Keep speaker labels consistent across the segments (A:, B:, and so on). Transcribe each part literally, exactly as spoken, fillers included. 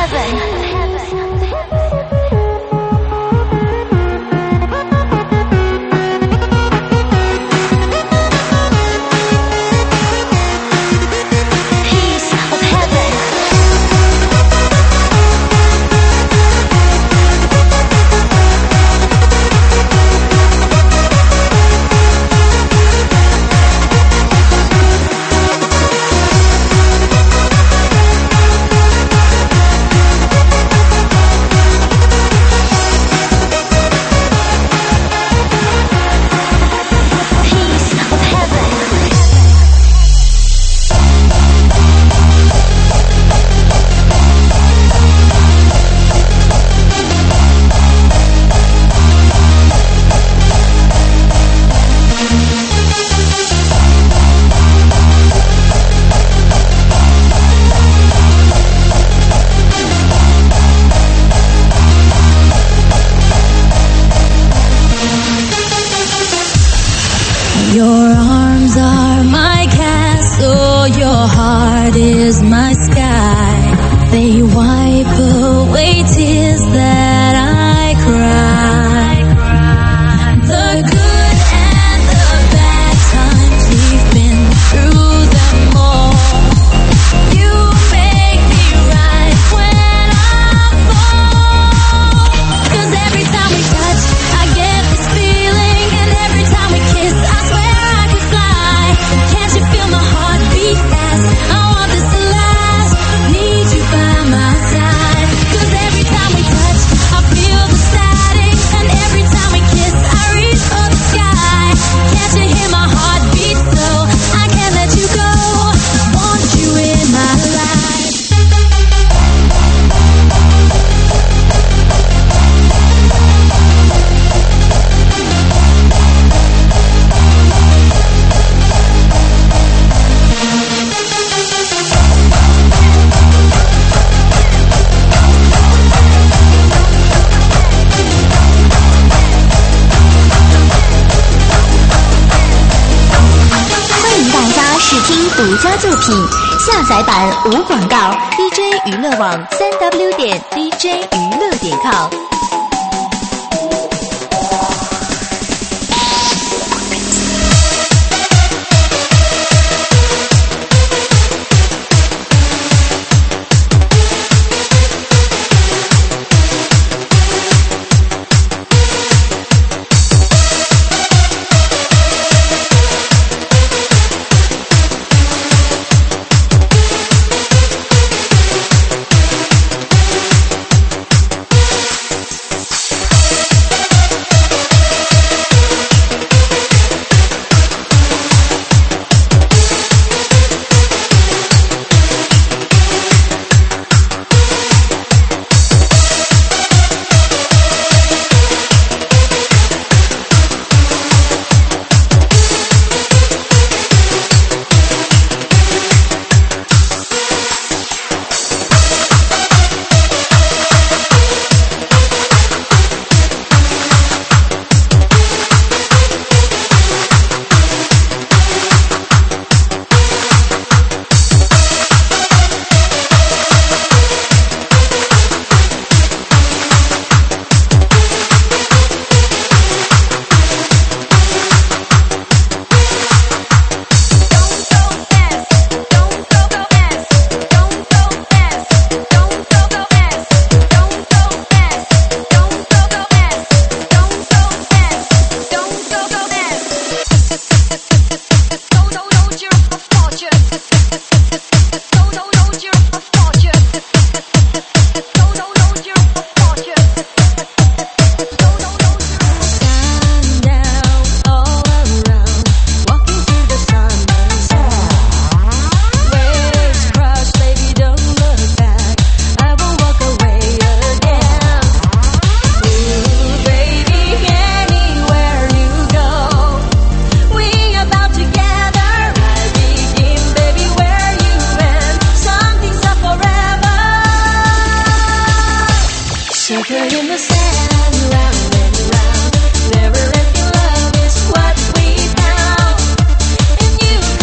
A: 独家作品，下载版无广告 ，D J 娱乐网三 W 点 D J 娱乐点 com。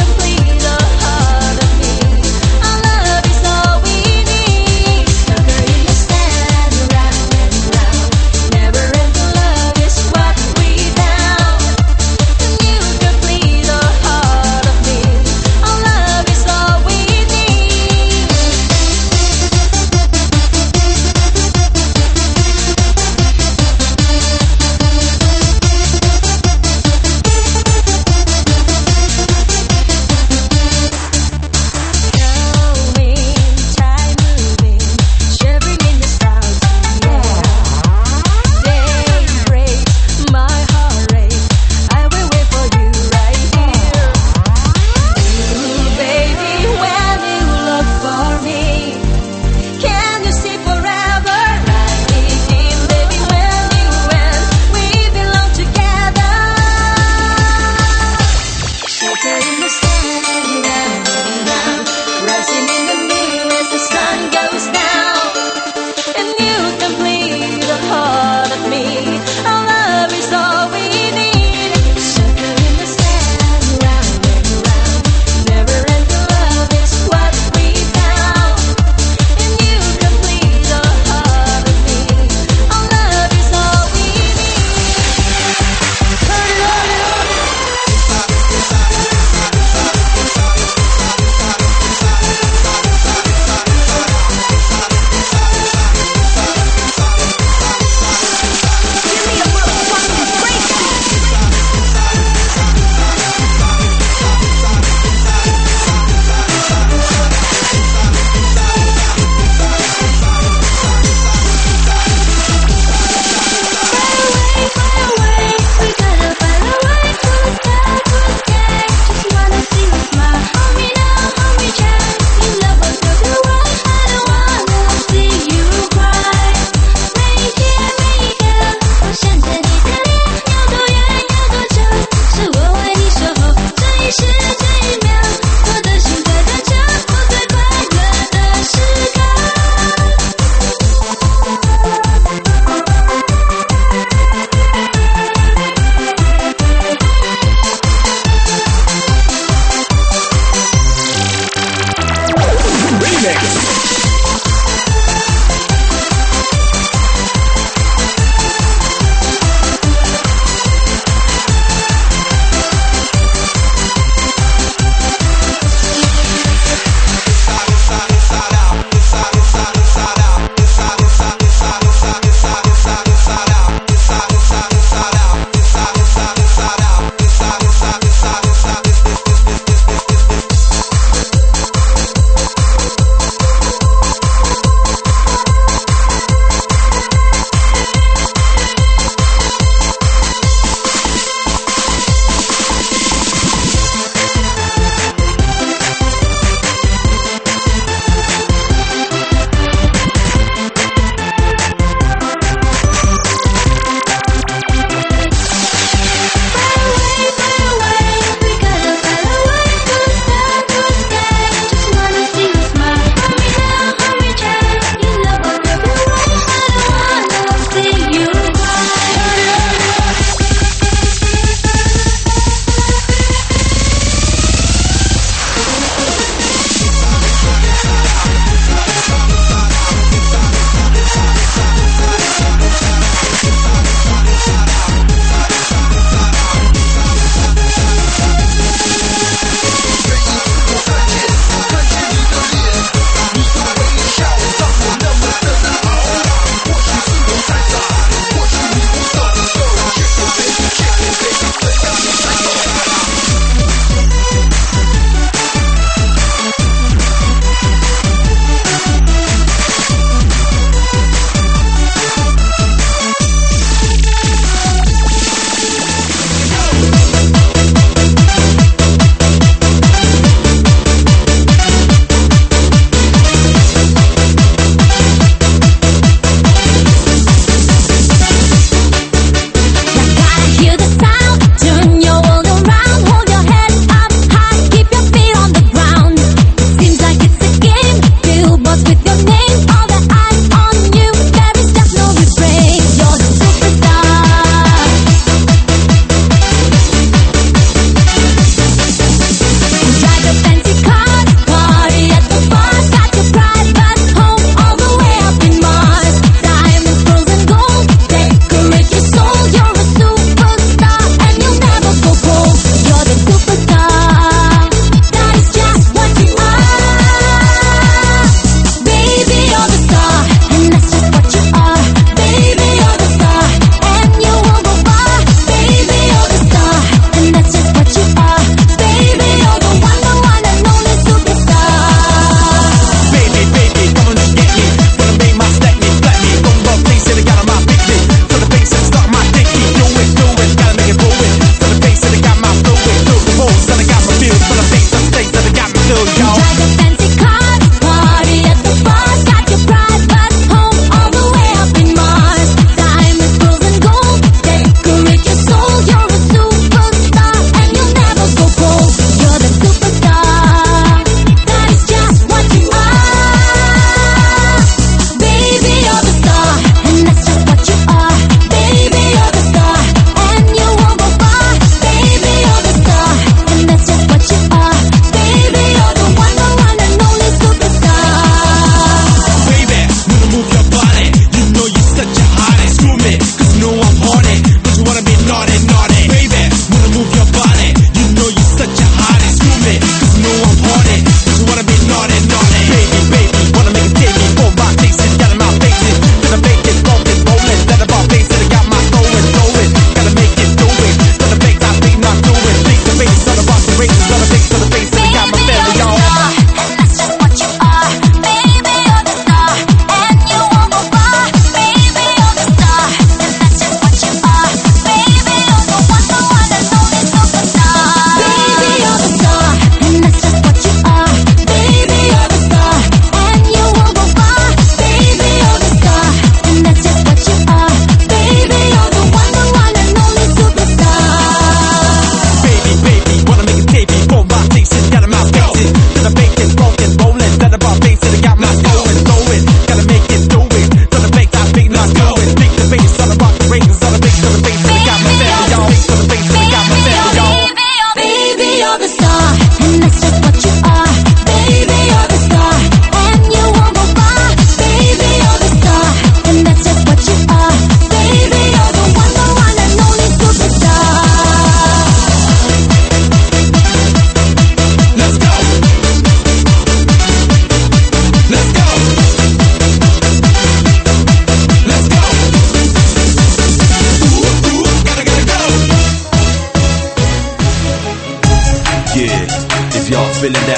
B: Sugar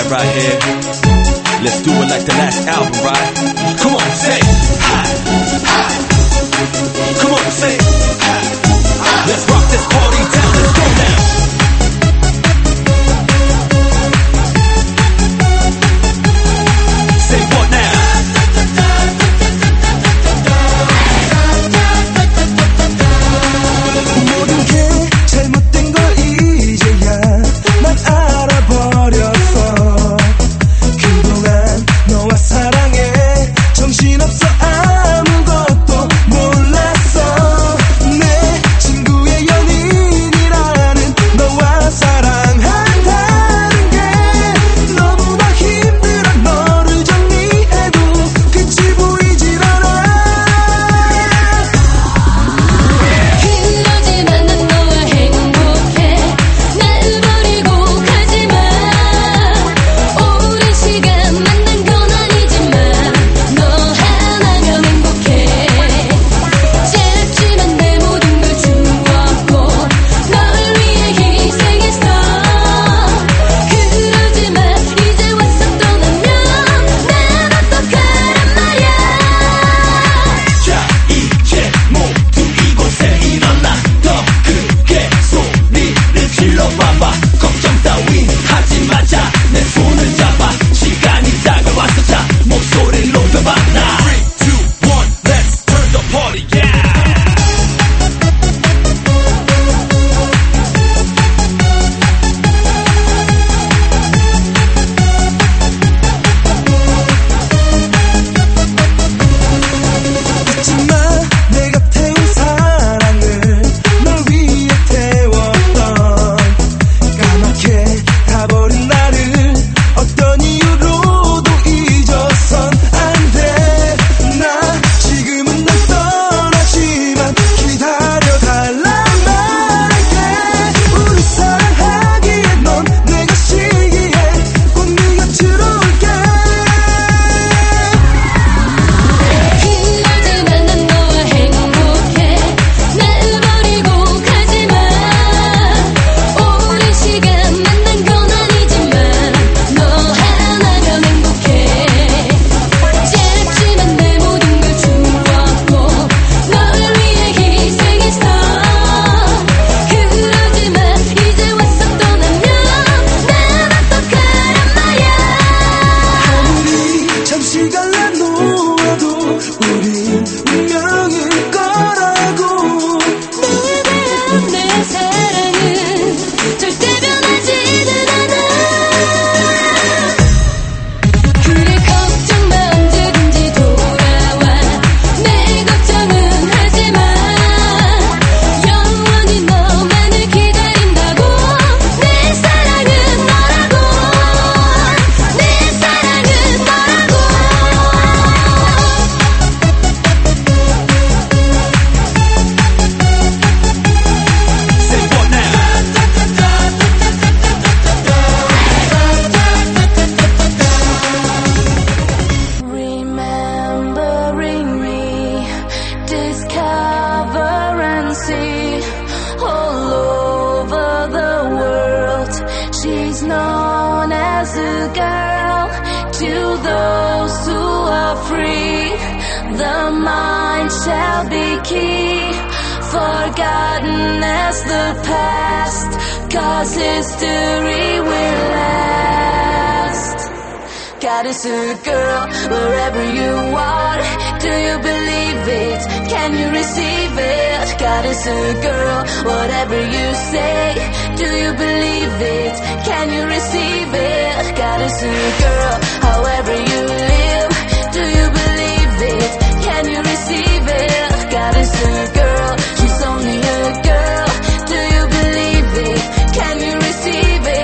B: right here. Let's do it like the last album, right? Come on, say hi, hi. Come on, say hi, hi. Let's rock this party down. Let's go now. Say what now?
C: 모든 게 잘못된 걸 이제야 난 알아버렸어. 그동안 너와 사랑해 정신없어 아무것도 몰랐어. 내 친구의 연인이라는 너와 사랑한다는 게 너무나 힘들어. 너를 정리해도 끝이 보이질 않아.
D: 그러지만 난 너와 행복해. 날 버리고 가지마. 오랜 시간 만난 건 아니지만 너 하나면 행복해. 짧지만 내 모든 걸 주었고 널 위해 희생했어. 그러지만 이제 와서 떠나면 난 어떡하란 말이야.
B: 자, 이제 모두 이곳에 일어나 더 크게 소리를 질러봐봐. 걱정 따윈 하지 마자. 내 손을 잡아. 시간이 다가왔어. 자, 목소리를 높여봐. 나 three, two, one, let's turn the party, yeah.
C: 잊지마 내가 태운 사랑을 널 위해 태웠던 까맣게 가버린 나를 어떤 이유로도 잊어선 안돼. 나 지금은 널 떠나지만 기다려달란 말할게. 우리 사랑하기에 넌 내가 시기해 꼭 네 곁으로 올게.
D: 그러지만 난 너와 행복해. 날 버리고 가지마. 오랜 시간 만난 건 아니지만 너 하나면 행복해. 짧지만 내 모든 걸 주었고 널 위해 희생했어. 그러지만 이제 와서 떠나면 난 어떡하란 말이야.
C: 아무리 잠시 갈라놓아도 우린 운명일 거라고.
D: 너에 대한 내 사랑은 절대 변하지는 않아. 그래 걱정 마. 언제든지 돌아와. 내 걱정은 하지마. 영원히 너만을 기다린다고. 내 사랑은 너라고. 내 사랑은 너라고.
B: Say what now?
D: Remembering me, discover and see all over the world. She's known as a girl to those who are free. The mind shall be key, forgotten as the past, 'cause history will last. God is a girl, wherever you are. Do you believe it? Can you receive it? God is a girl, whatever you say. Do you believe it? Can you receive it? God is a girl, however you live. Do you believe it? Can you receive it? God is a girl, she's only a girl. Do you believe it? Can you receive it?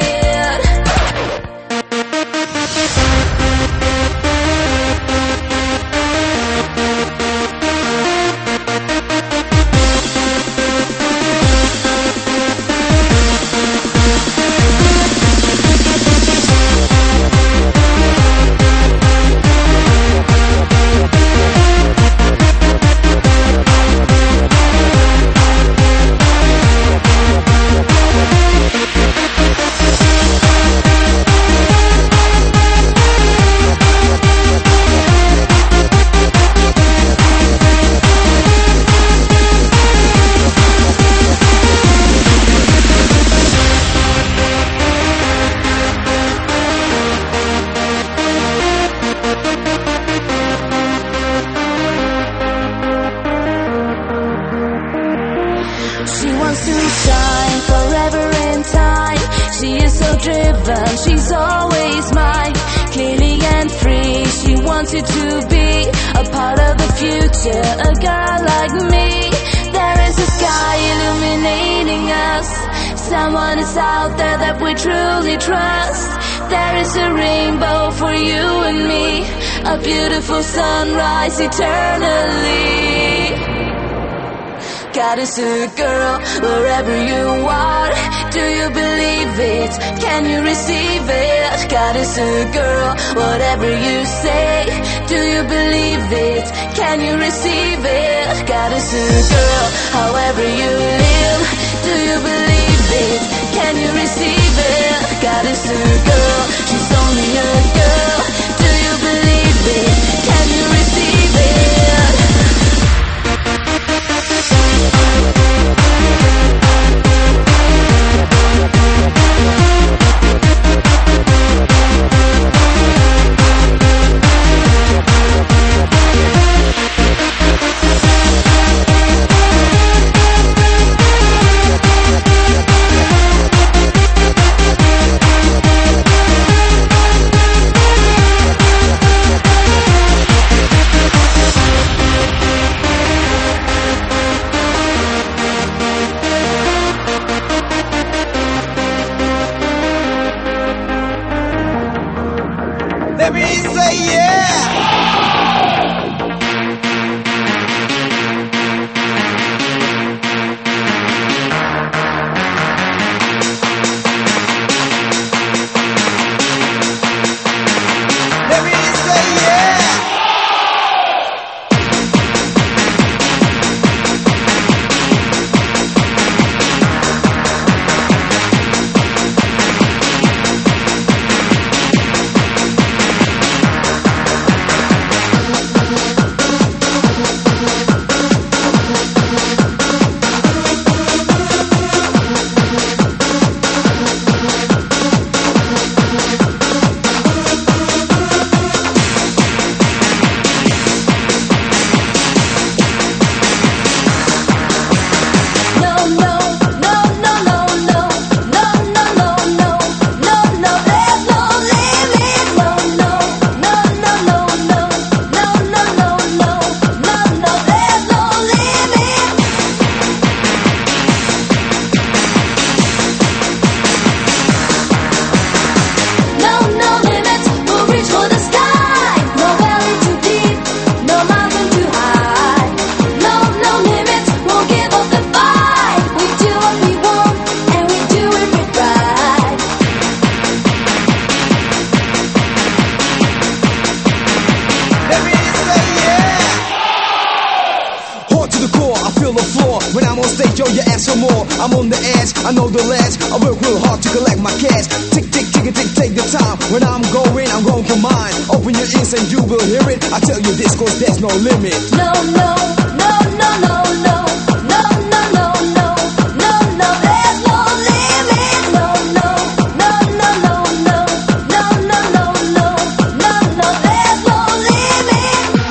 D: wants you to be a part of the future, a girl like me. There is a sky illuminating us. Someone is out there that we truly trust. There is a rainbow for you and me, a beautiful sunrise eternally. God is a girl wherever you are. Do you believe it? Can you receive it? God is a girl, whatever you say. Do you believe it? Can you receive it? God is a girl, however you live. Do you believe it? Can you receive it? God is a girl, she's only a girl. Do you believe it? Can you receive it?
C: Let me say yeah. Let me say yeah. I'm on the edge, I know the ledge. I work real hard to collect my cash. Tick, tick, tick, tick, take the time. When I'm going, I'm going for mine. Open your ears and you will hear it. I tell you this cause there's no limit.
D: No, no, no, no, no, no. No, no, no, no. No, no, there's no limit. No, no, no, no, no, no. No, no, no, no. No, no, there's no limit.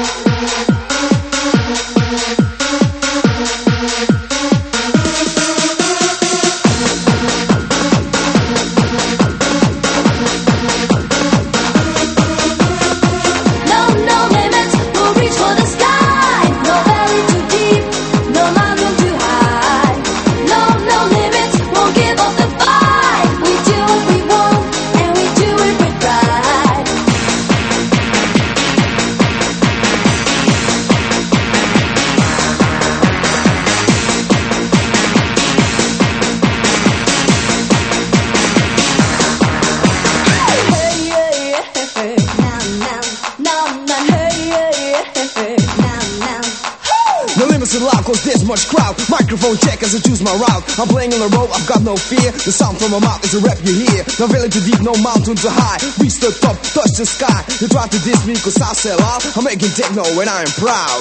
C: Cause there's much crowd. Microphone check as I choose my route. I'm playing on the road, I've got no fear. The sound from my mouth is a rap you hear. No valley too deep, no mountain too high. Reach the top, touch the sky. You try to diss me cause I sell out. I'm making techno and I am proud.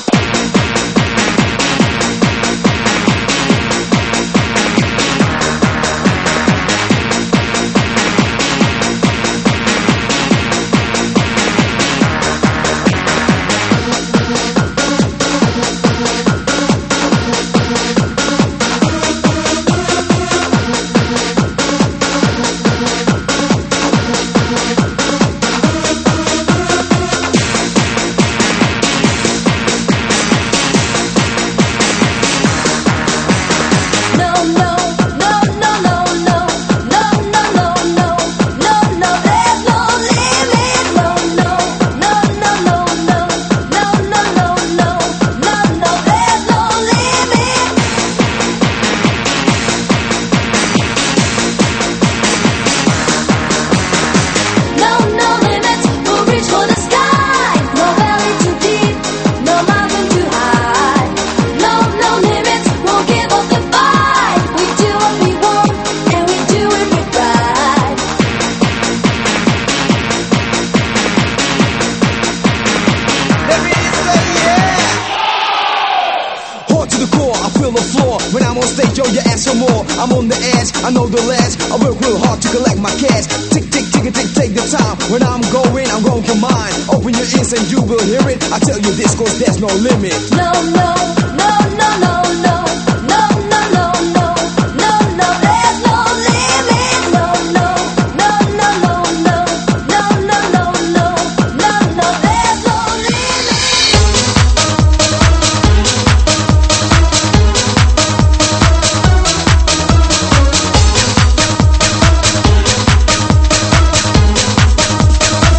C: Yo, you ask for more, I'm on the edge, I know the ledge. I work real hard to collect my cash. Tick, tick, tick, tick, take the time. When I'm going, I'm going for mine. Open your ears and you will hear it. I tell you this, cause there's no limit.
D: No, no, no, no, no, no. No, no, no, no. No, no, there's no limit. No, no, no, no, no, no. No, no, no, no. No, no, there's no limit.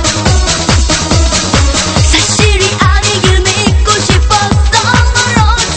D: 사실이 아니 꿈이 잊고 싶었던 널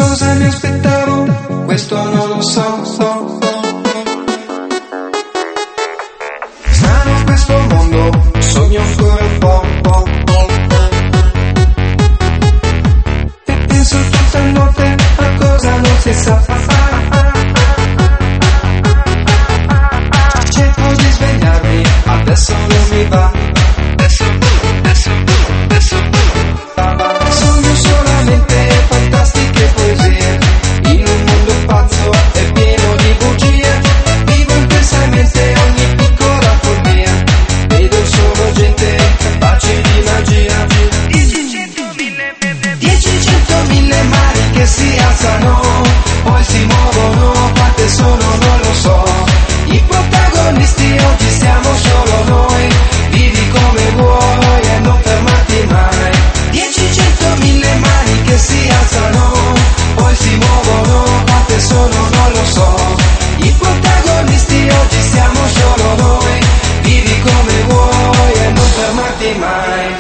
E: cosa mi aspettavo, questo non lo so, so, so. Strano questo mondo, sogno ancora un po', po', po'. E penso tutta notte a cosa non si sa. Cerco di svegliarmi, adesso non mi va. Adesso, adesso, adesso. Sogno solamente fantastiche poesie, in un mondo pazzo e pieno di bugie. Vivo intensamente ogni piccola follia, vedo solo gente capace di magia. Dieci, cento, mille, dieci, cento, mille mani che si alzano, poi si muovono, quante sono non lo so. I protagonisti oggi siamo solo noi, vivi come vuoi e non fermarti mai. Dieci, cento, mille mani che si alzano, poi si muovono, quante sono non lo so. I protagonisti oggi siamo solo noi, vivi come vuoi e non fermarti mai.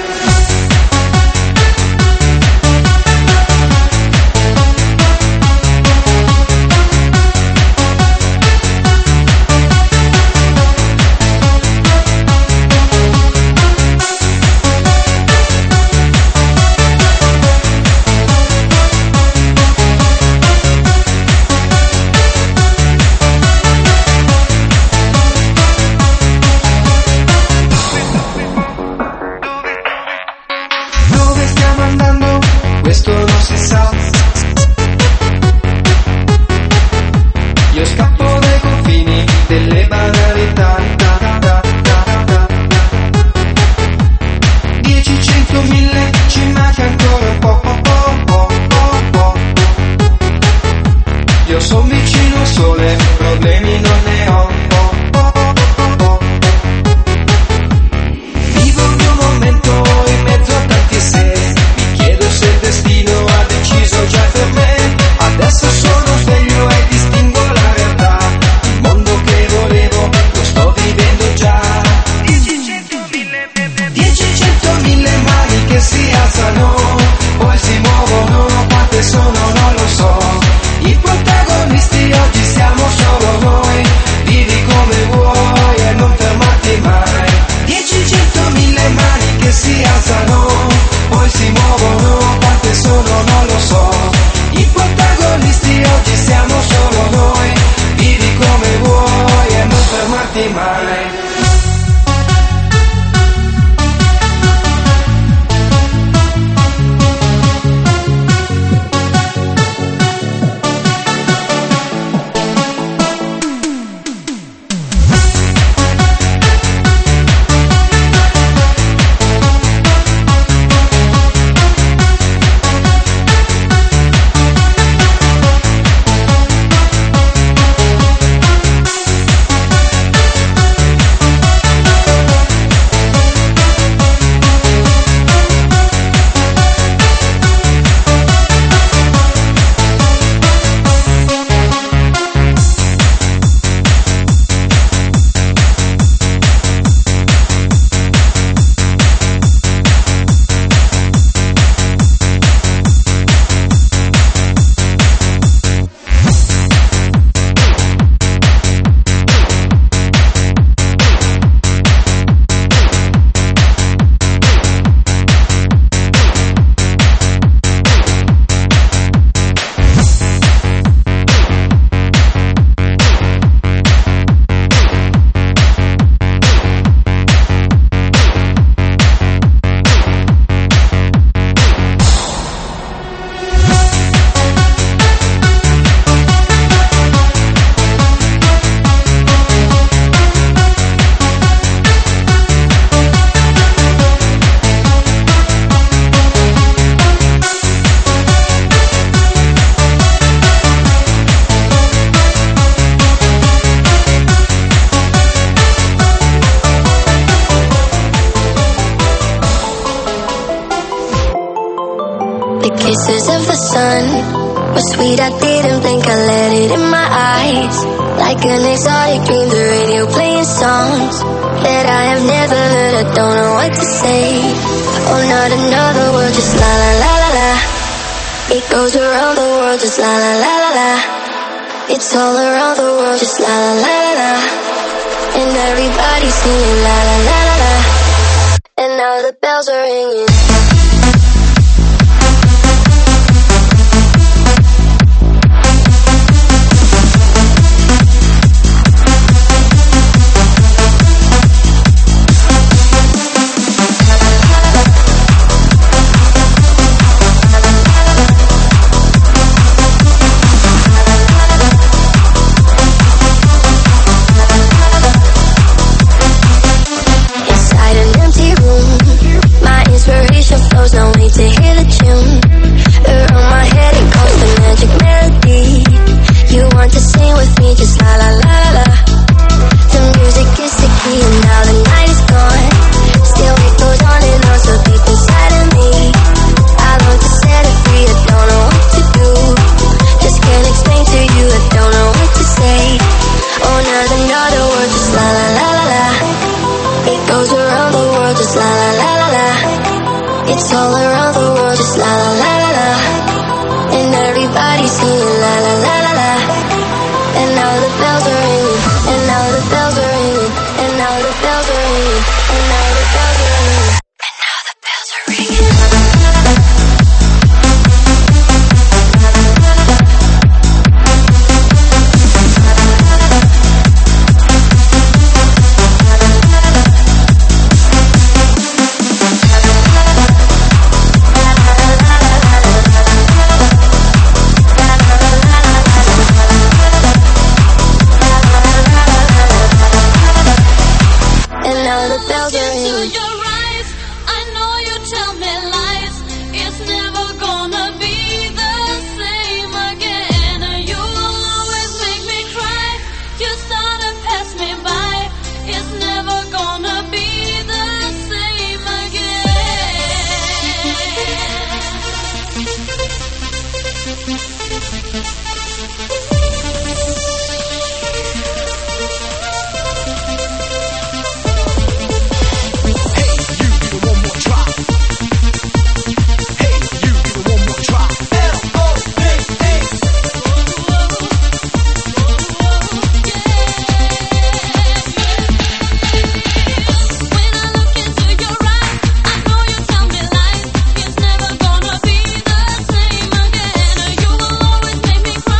E: Dove stiamo andando? Questo non si sa. Io scappo dai confini delle banalità. Dieci, cento, mille, ci manca ancora un po', po', po', po', po'. Io son vicino al sole, problemi non ne ho. Po', po', po', po'. Vivo il mio momento in mezzo a tanti se. Mi chiedo se il destino ha deciso già per me. Adesso sono sveglio e distingo la realtà. Il mondo che volevo lo sto vivendo già. Dieci, cento, mille, dieci, cento, mille mani che si alzano, poi si muovono, quante sono non lo so. I protagonisti oggi siamo solo noi, vivi come vuoi e non fermarti mai. Dieci, cento, mille mani che si alzano, poi si muovono, quante sono non lo so. I protagonisti oggi siamo solo noi, vivi come vuoi e non fermarti mai.
F: Kisses of the sun were sweet, I didn't think I let it in my eyes. Like an exotic dream, the radio playing songs that I have never heard, I don't know what to say. Oh, not another word, just la la la la la. It goes around the world, just la la la la la. It's all around the world, just la la la la la. And everybody's singing la la la la la. And now the bells are ringing. Flows, no need to hear the tune. Around my head it goes the magic melody. You want to sing with me, just la la la la la. The music is the key and now the night is gone. Still it goes on and on so deep inside of me. I long to set it free, I don't know what to do. Just can't explain to you, I don't know what to say. Oh, not another word, just la la la la la. It goes around the world, just la la la la la. It's all around the world, just la la la la la. And everybody's singing la la la la la. And now the bells are ringing. And now the bells are ringing. And now the bells are ringing. And now the bells are ringing. And now the bells are ringing.
D: Make me cry.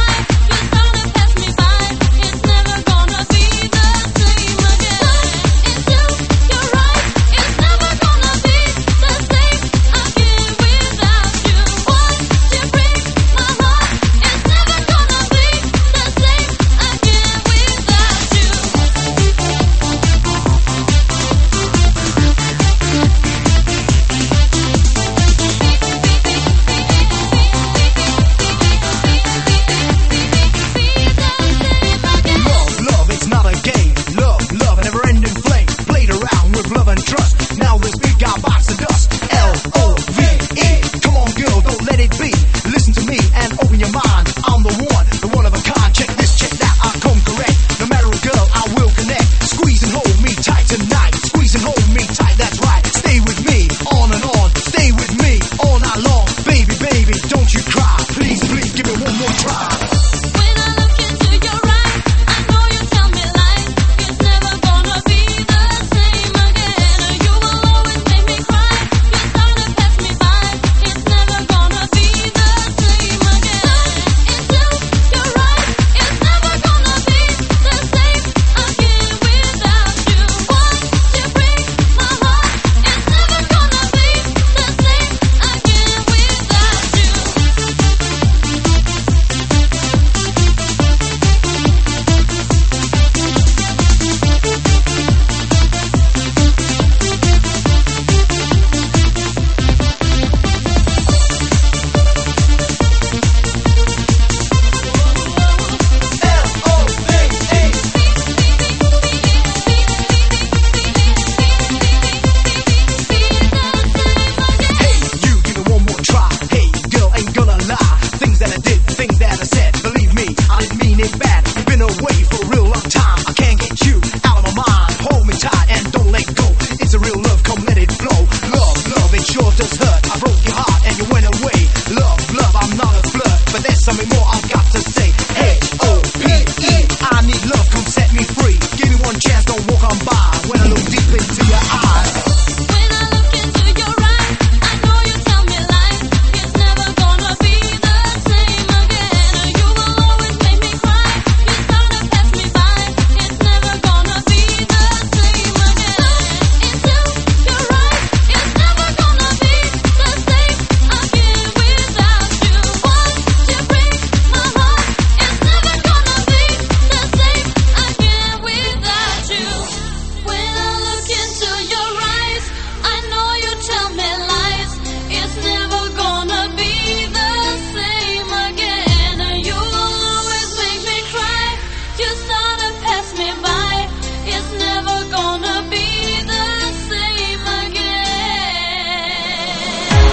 C: something more I've got to say. Hey, O P E, I need love, come set me free. Give me one chance, don't walk on by. When I look deep into your eyes.
D: When I look into your eyes, I know you tell me lies. It's never gonna be the same again. You will always make me cry. You start to pass me by. It's never gonna be the same again. Into your eyes, it's never gonna be the same again without you. Once you break my heart, it's never gonna be the same again without you. When I look into your eyes, I know you tell me lies. It's never gonna be the same again. You will always make me cry. You start to pass me by. It's never gonna be the same again.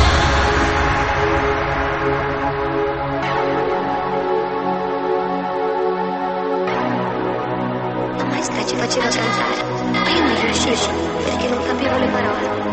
F: La maestra ci faceva cantare, ma io non riuscivo perché non capivo le parole.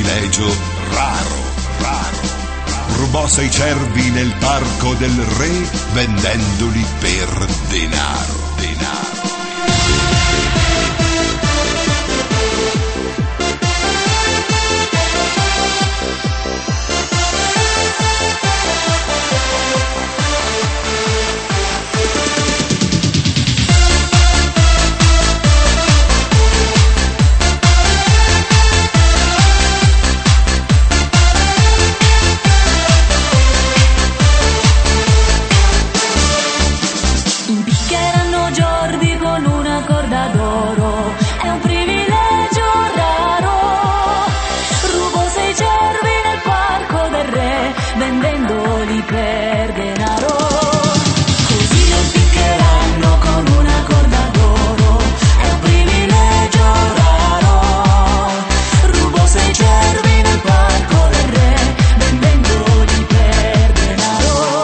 G: privilegio raro, raro. Rubò sei cervi nel parco del re vendendoli per denaro, denaro.
D: Impiccheranno Jordi con una corda d'oro, è un privilegio raro. Rubo sei cervi nel parco del re, vendendoli per denaro. Così lo impiccheranno con una corda d'oro, è un privilegio raro. Rubo sei cervi nel parco del re, vendendoli per denaro.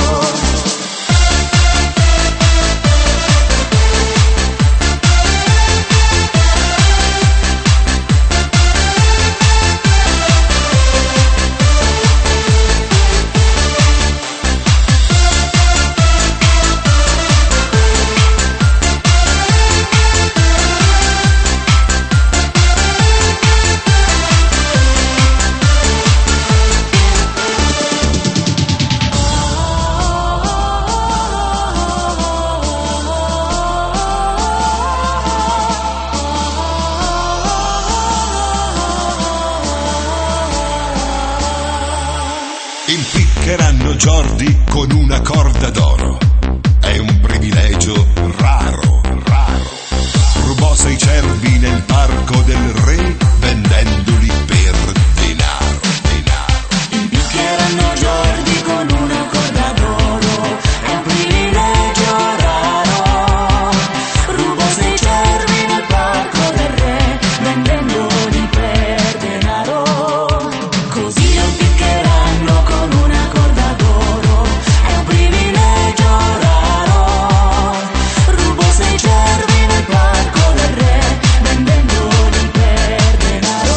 G: Impiccheranno Jordi con una corda d'oro, è un privilegio raro, raro. Rubò sei cervi nel parco del re vendendoli per denaro, denaro.
D: Impiccheranno Jordi con una corda d'oro, è un privilegio raro. Rubo sei cervi nel parco del re, vendendoli per denaro. Così lo impiccheranno con una corda d'oro, è un privilegio raro. Rubo sei cervi nel parco del re, vendendoli per denaro.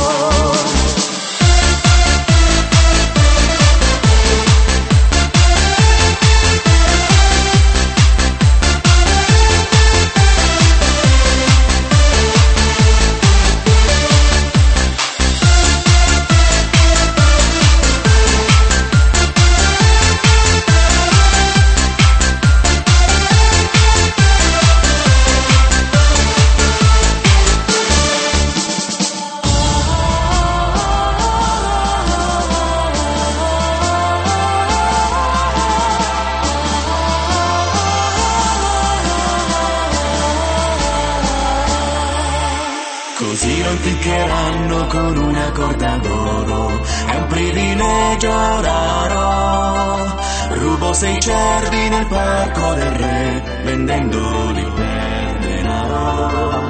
D: Così lo impiccheranno con una corda d'oro, è un privilegio raro. Rubo sei cervi nel parco del re, vendendoli per denaro.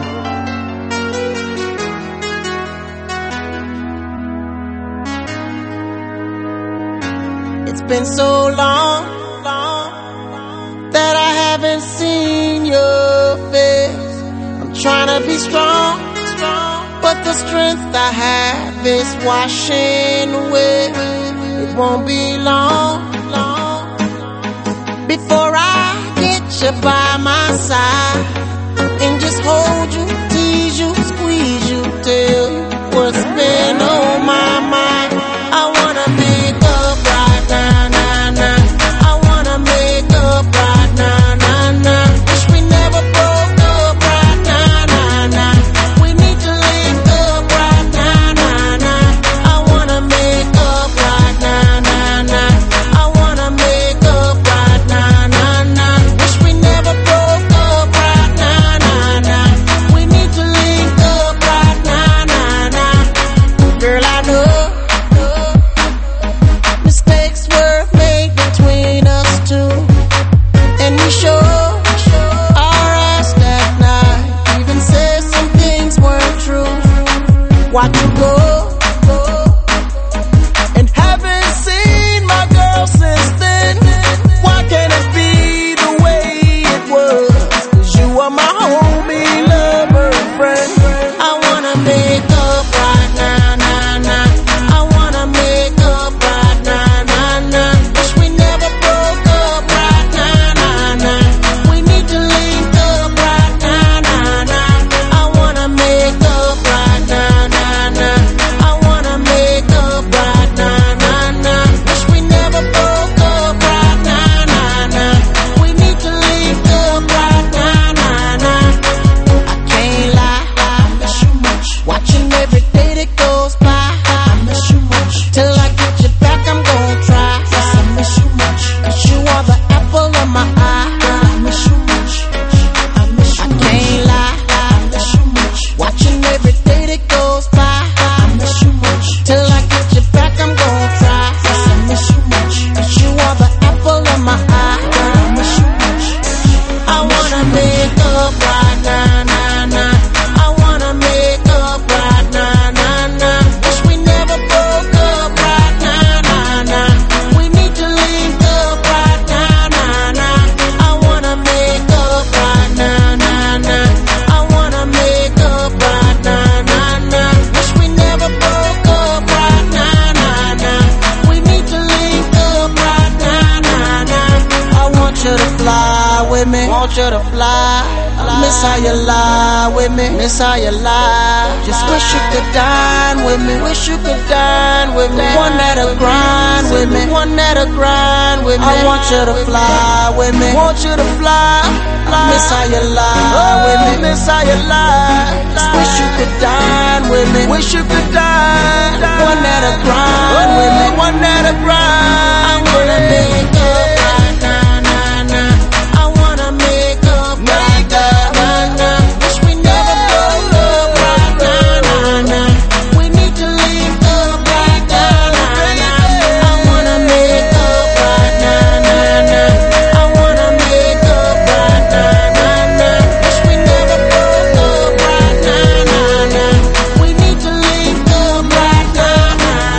H: It's been so long, long that I haven't seen your face. I'm trying to be strong, strong, but the strength I have is washing away. It won't be long, long before I get you by my side and just hold you, tease you, squeeze you, tell you what's been on my mind. I wanna make up right now, now, now. I wanna make up right now, now, now. Wish we never broke up right now, now, now. We need to link up right now, now, now. I wanna make up right now, now, now. I wanna make up right now, now, now. Wish we never broke up right now, now, now. We with me. Want you to fly. I miss how you lie with me. Miss how you lie. Just wish you could dine with me. Wish you could dine with me. One that'll grind with me. One that'll grind with me. I want you to fly with me. Want you to fly. Miss how you lie with me. Miss how you lie. Just wish you could dine with me. Wish you could dine. One that'll grind with me. One that'll grind. I wanna make up right now, nah, nah. I wanna make up right now, nah, nah. Wish we never broke up right now, nah, nah. We need to link up right now, nah, nah. I wanna make up right now, nah, nah. I wanna make up right now, nah, nah. Wish we never broke up right now, nah, nah. We need to link up right now, nah,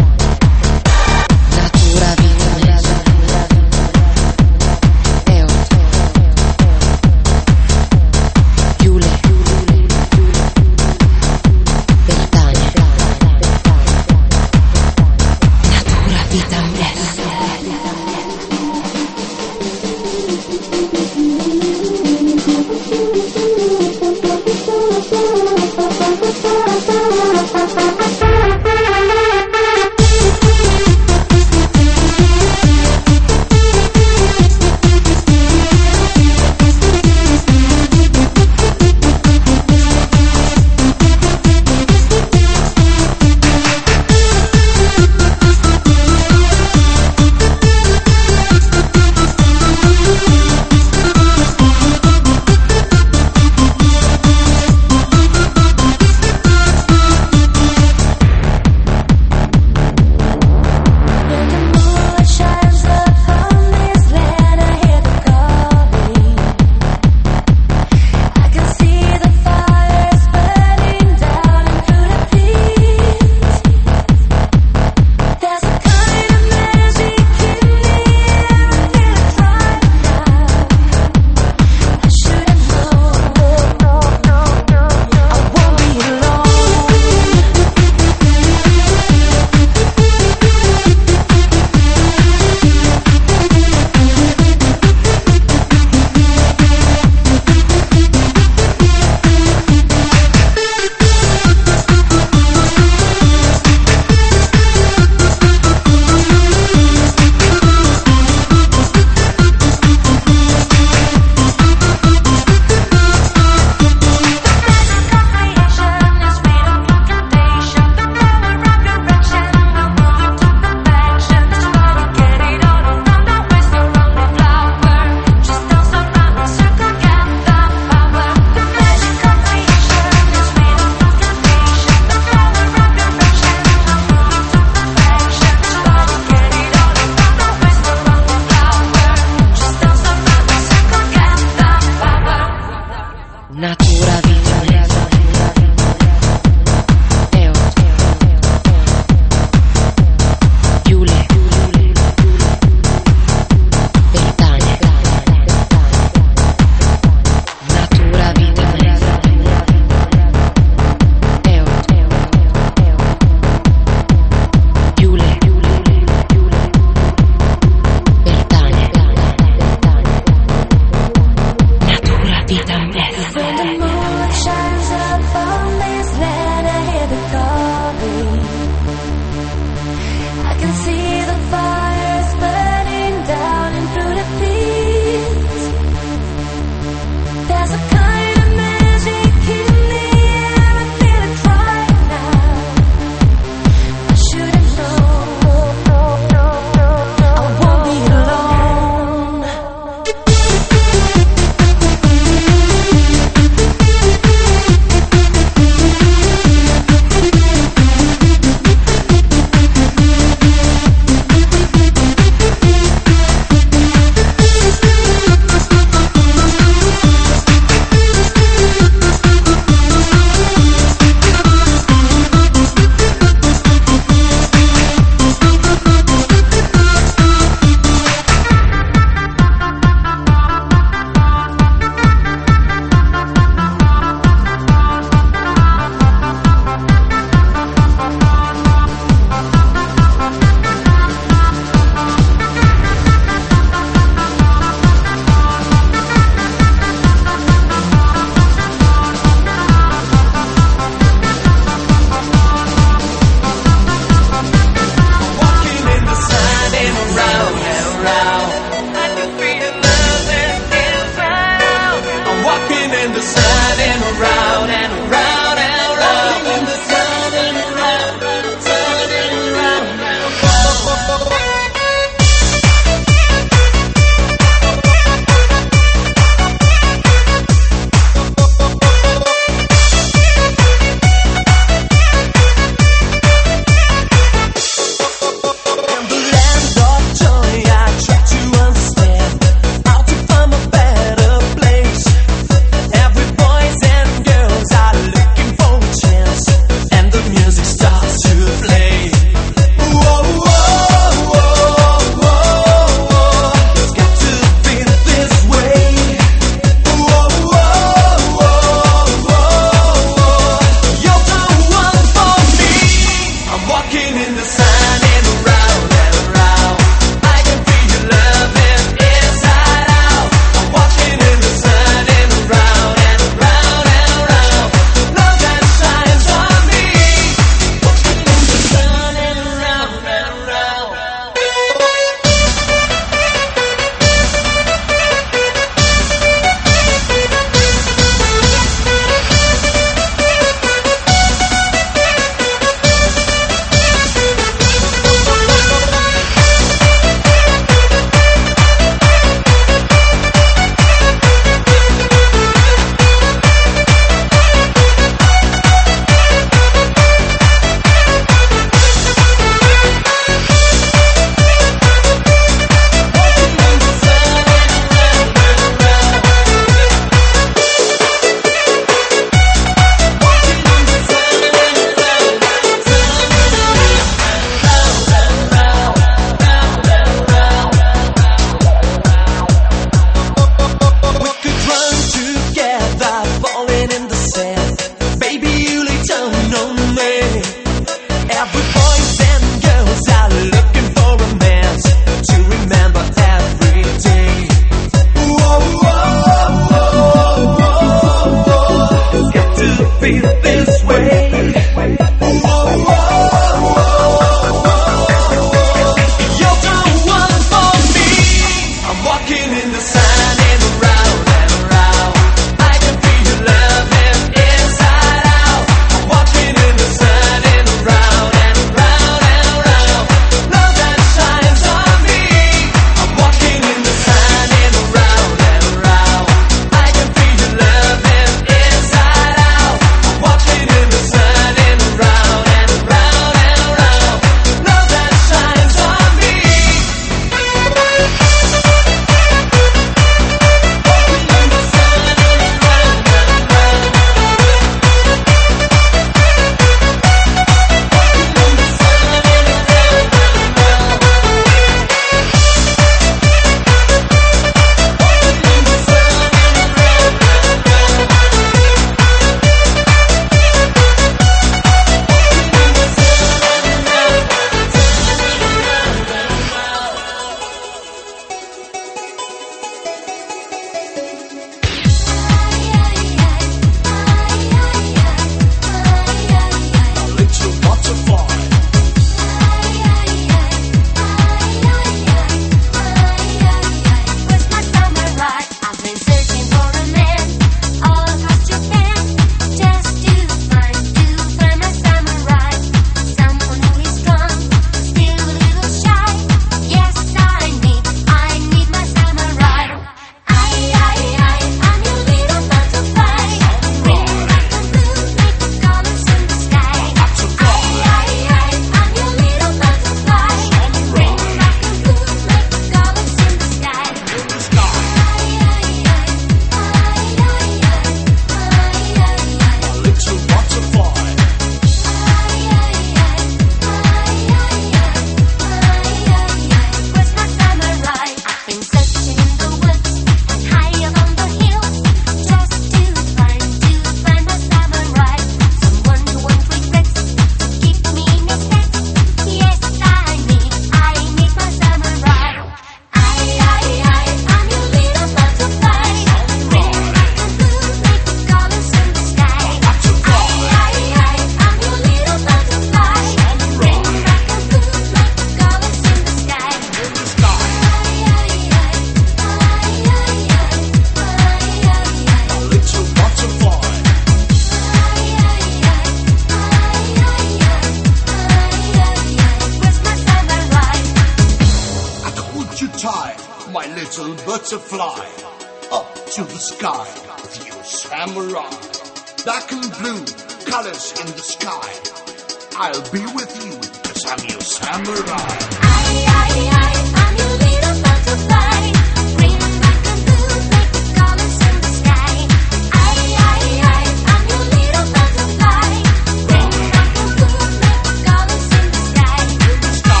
I: little butterfly up to the sky with your samurai. Black and blue colors in the sky. I'll be with you because I'm your samurai.
F: I, I, I, I'm your little butterfly. Bring back the blue, make the colors in the sky. I, I, I, I'm your little butterfly. Bring back the blue, make the colors in the sky.
I: In the sky.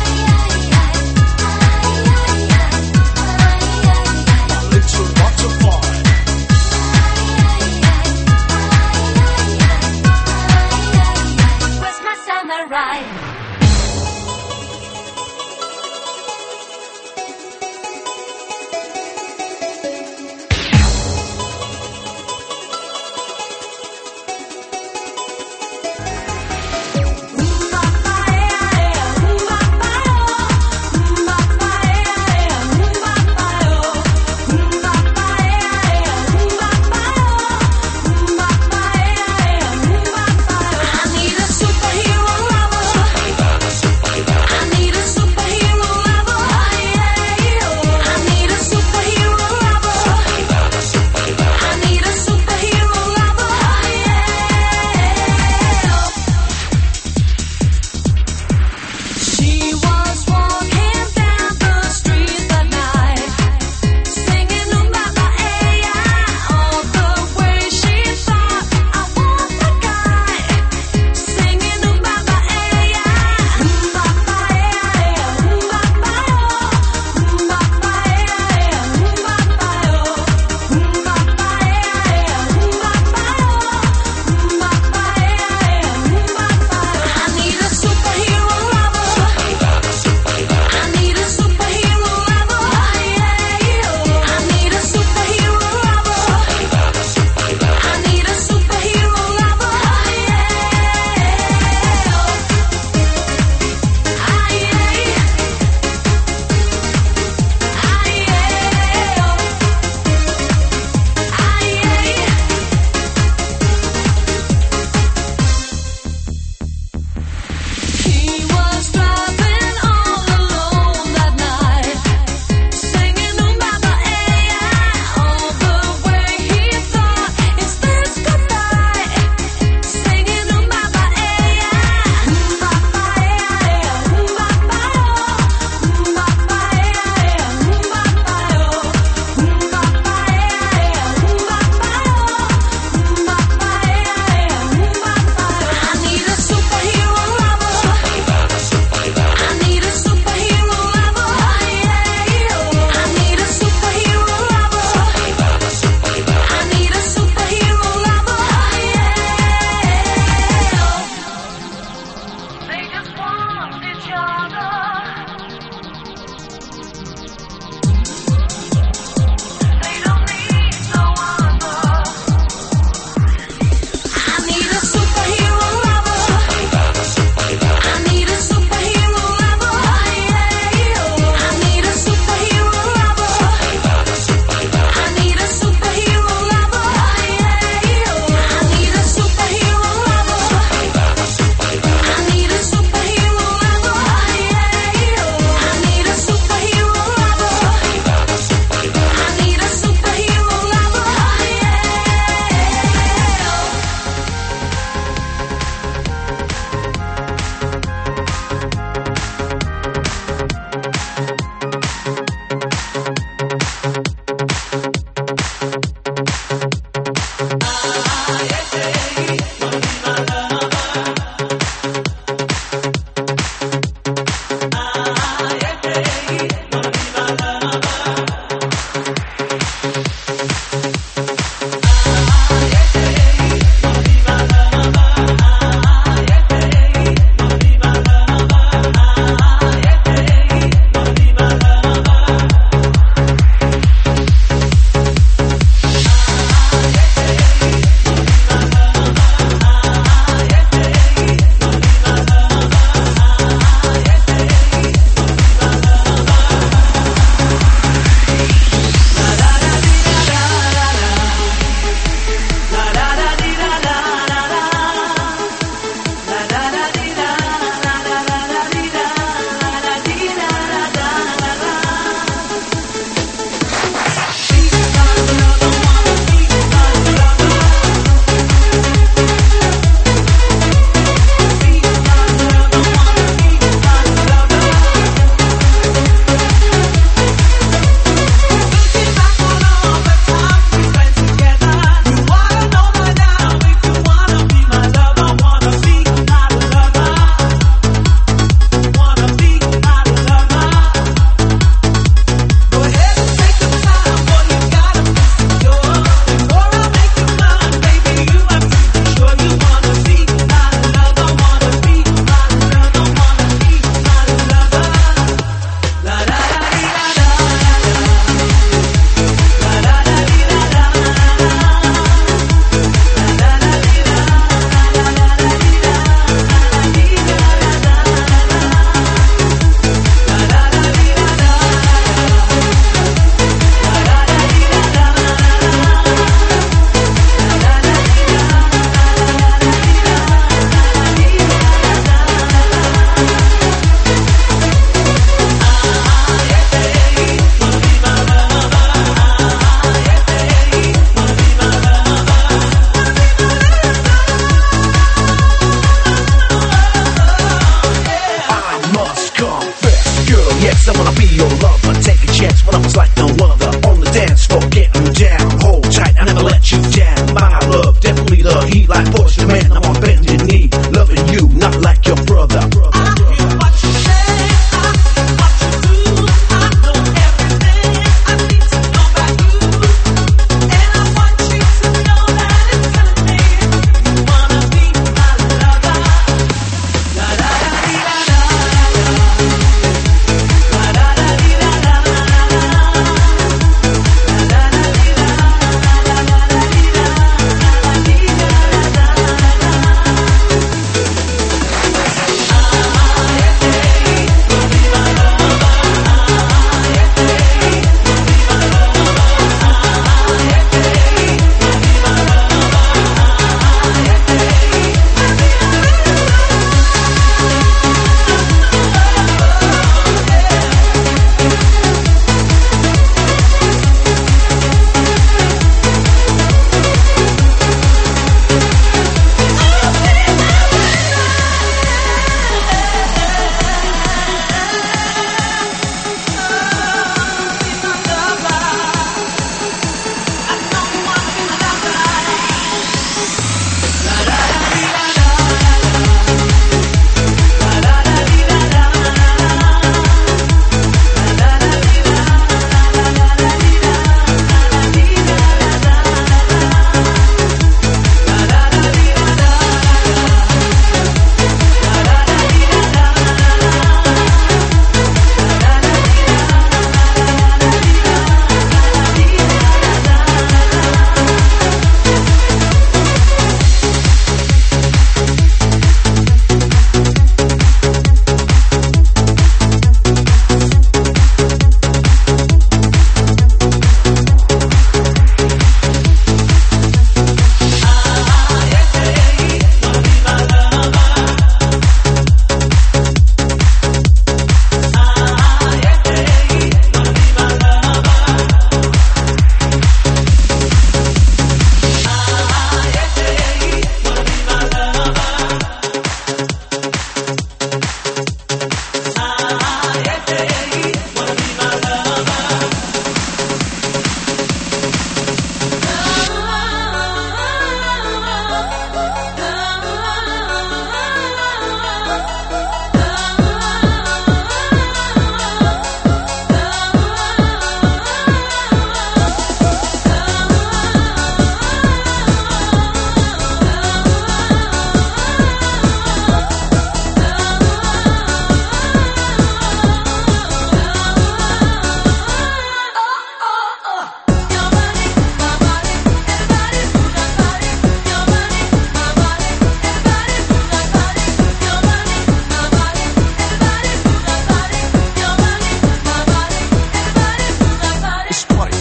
I: My little butterfly.
F: Where's my samurai?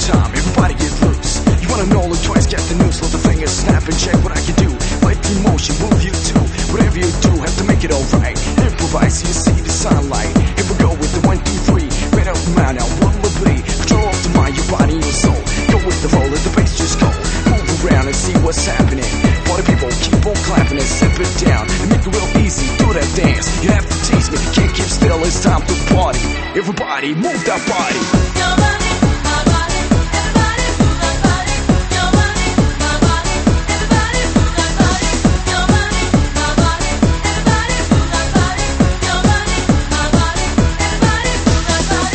C: time, everybody get loose. You wanna know, look twice, get the news, let the fingers snap and check what I can do. Let the emotion move you too. Whatever you do, have to make it alright. Improvise so you see the sunlight. Here we go with the one, two, three. Right up the mind, now what will be? Control of the mind, your body, your soul. Go with the flow, let the bass just go. Move around and see what's happening. Party people keep on clapping and sip it down and make it real easy. Do that dance. You have to tease me, can't keep still. It's time to party. Everybody, move that body.
D: Nobody, nobody, everybody move that body. Nobody, nobody, everybody move that body. Nobody, nobody, everybody move that body. Nobody, nobody, everybody move that body.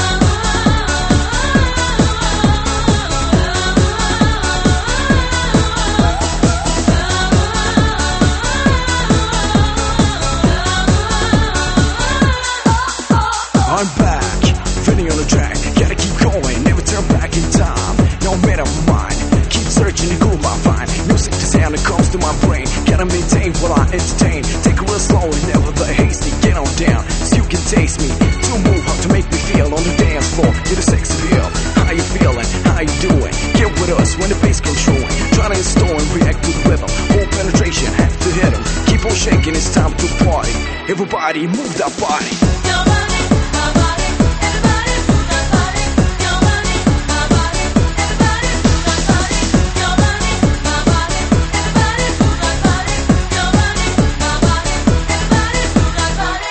C: I'm back, feeling on the track. Gotta keep going, never turn back in time. No matter mine, keep searching the groove I find. Music the sound that comes to my brain. Gotta maintain while I entertain. Take it real slow and never the hasty. Get on down, so you can taste me. To move, how to make me feel on the dance floor. Get a sex appeal. How you feeling? How you doing? Get with us when the bass comes through. Try to install and react to the rhythm. Full penetration, have to hit 'em. Keep on shaking, it's time to party. Everybody, move that body.
D: Nobody, nobody, everybody move that body. Nobody, nobody, everybody move that body. Nobody, nobody, everybody move that body. Nobody, nobody, everybody move that body.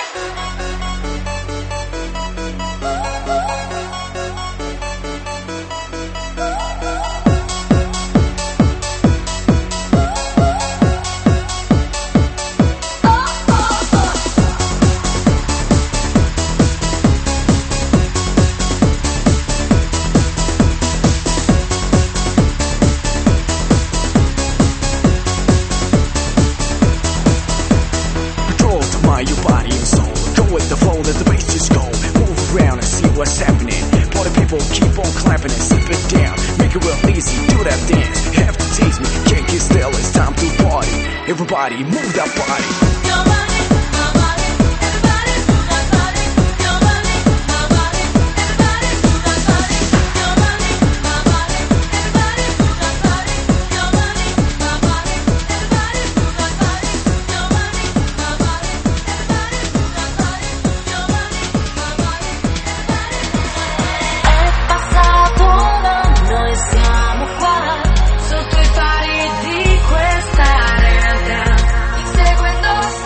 C: Control to mind, your body and soul. Go with the flow, let the bass just go. Move around and see what's happening. Party people keep on clapping and slip it down. Make it real easy, do that dance. Have to tease me, can't get still, it's time to party. Everybody, move that body.
D: Nobody, nobody, everybody move that body. Nobody, nobody, everybody move that body. Nobody, nobody, everybody move that body. Nobody, nobody, everybody move that body. Nobody, nobody, everybody move that body. Nobody, nobody, everybody. È passato un anno e siamo qua sotto i fari di questa realtà, inseguendo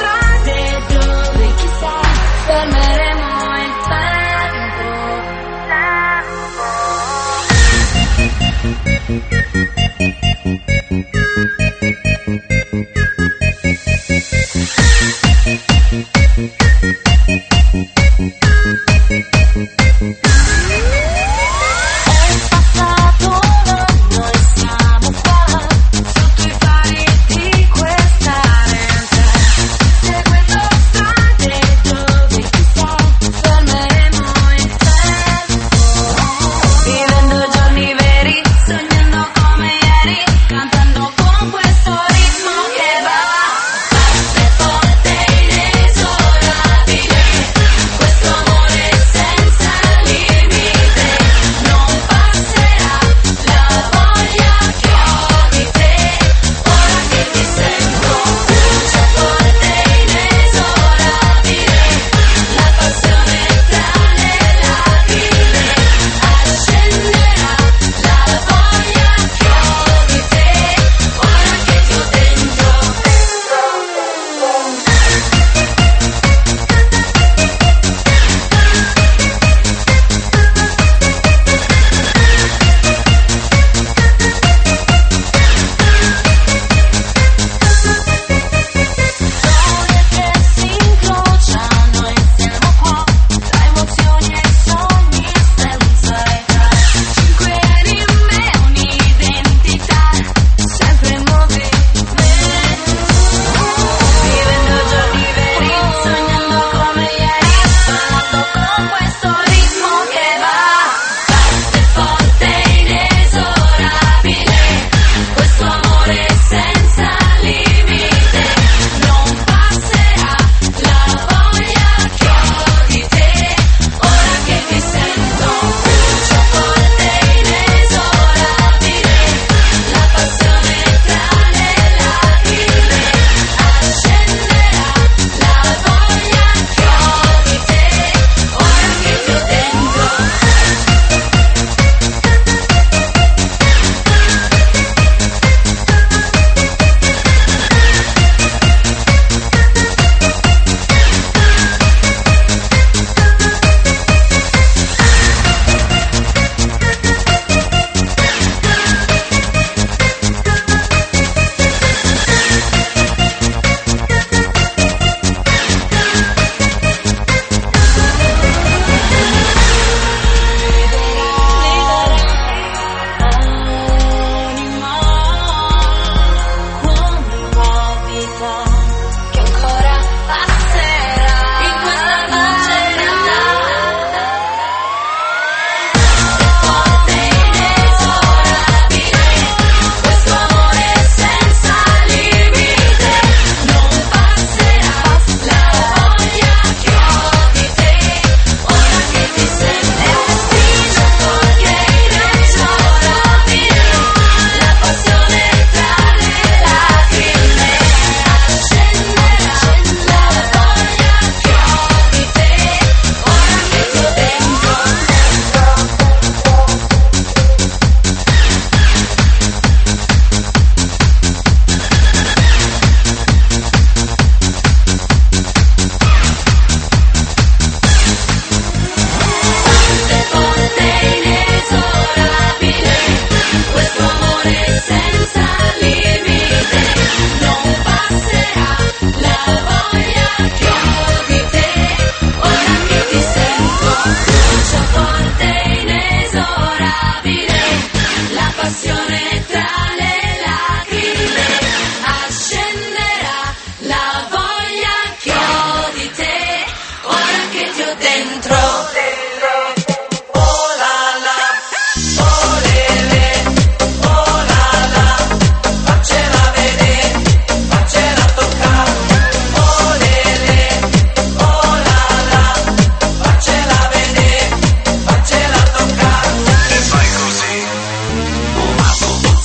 D: passione tra le lacrime, ascenderà la voglia che ho di te, ora che ti ho dentro.
B: Faccela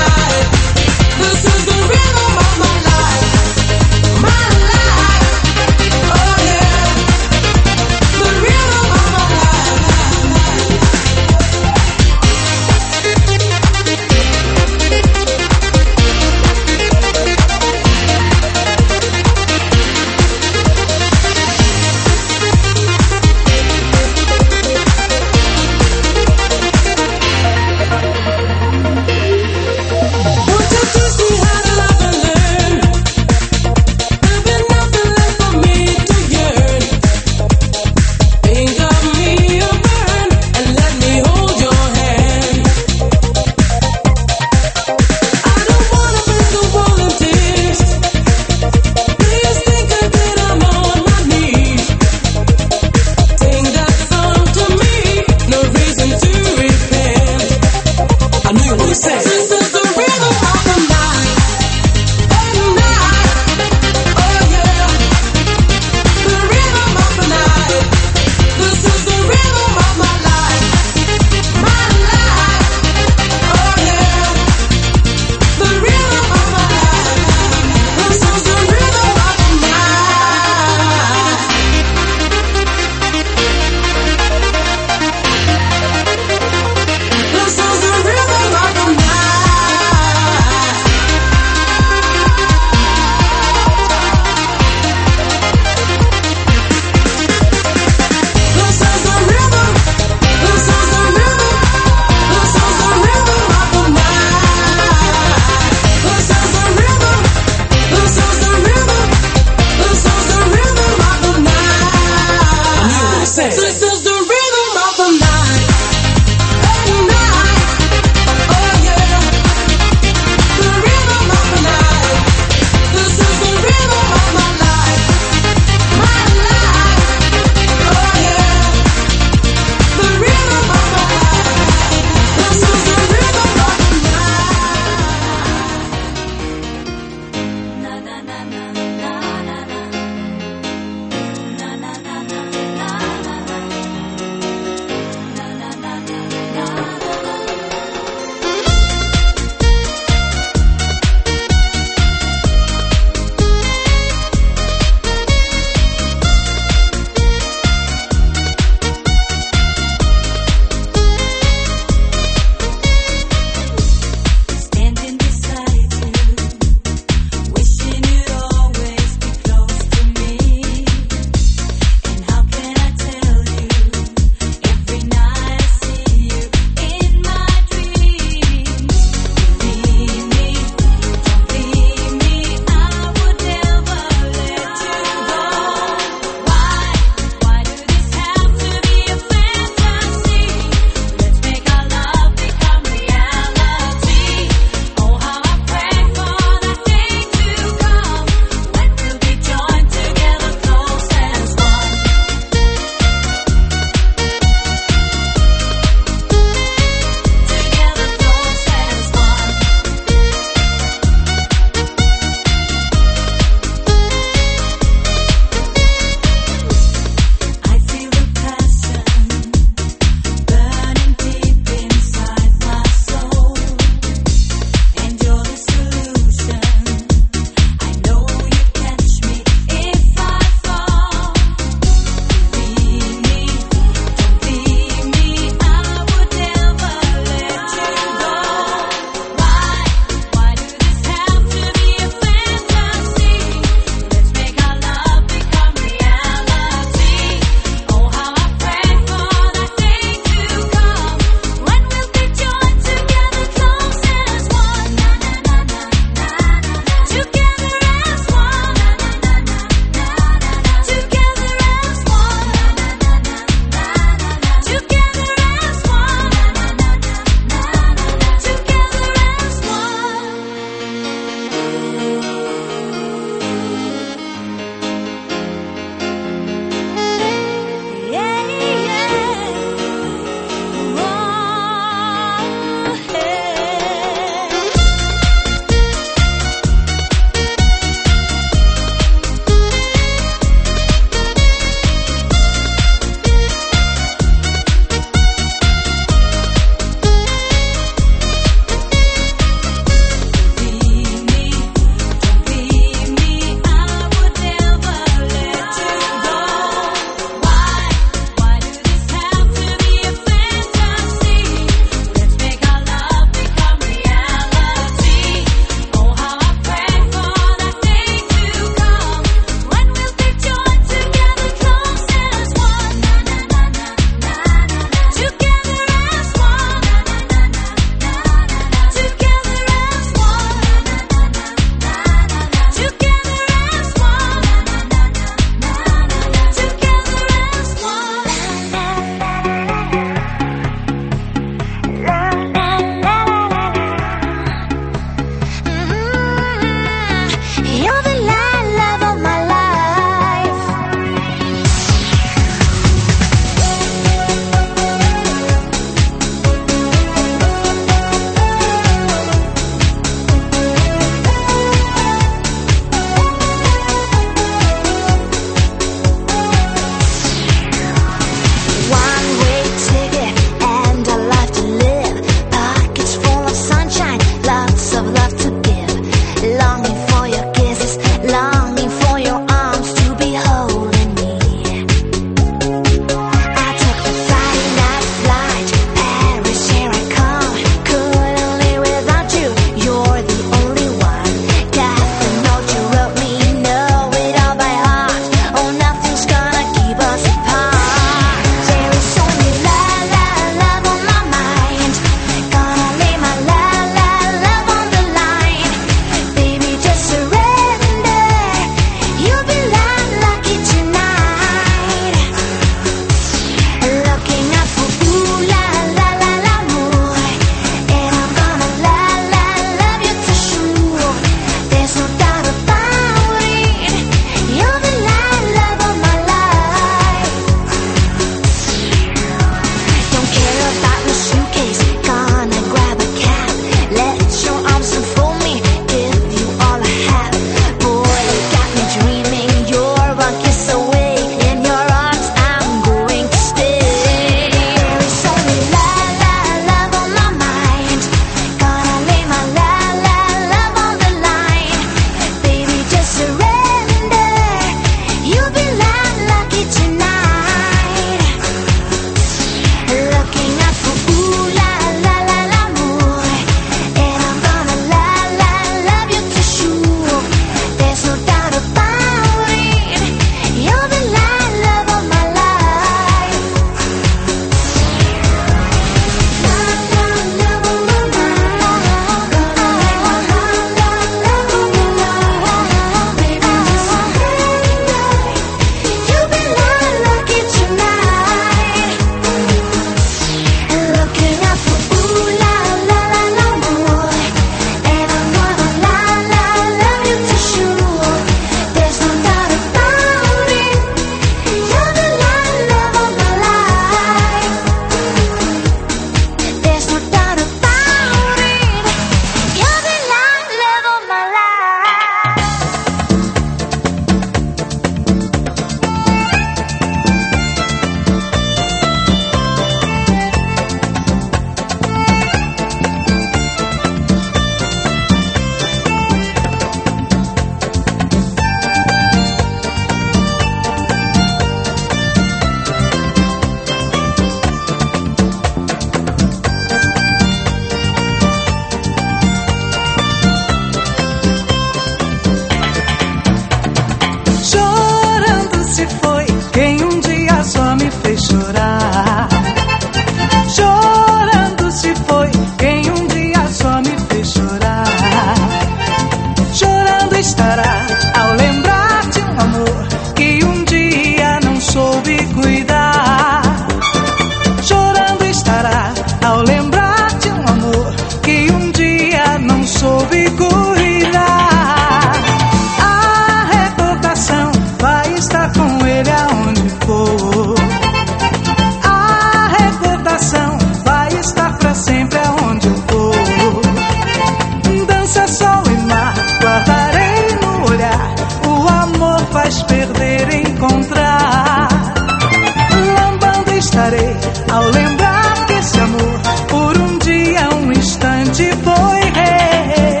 J: ao lembrar que esse amor por um dia, um instante foi rei.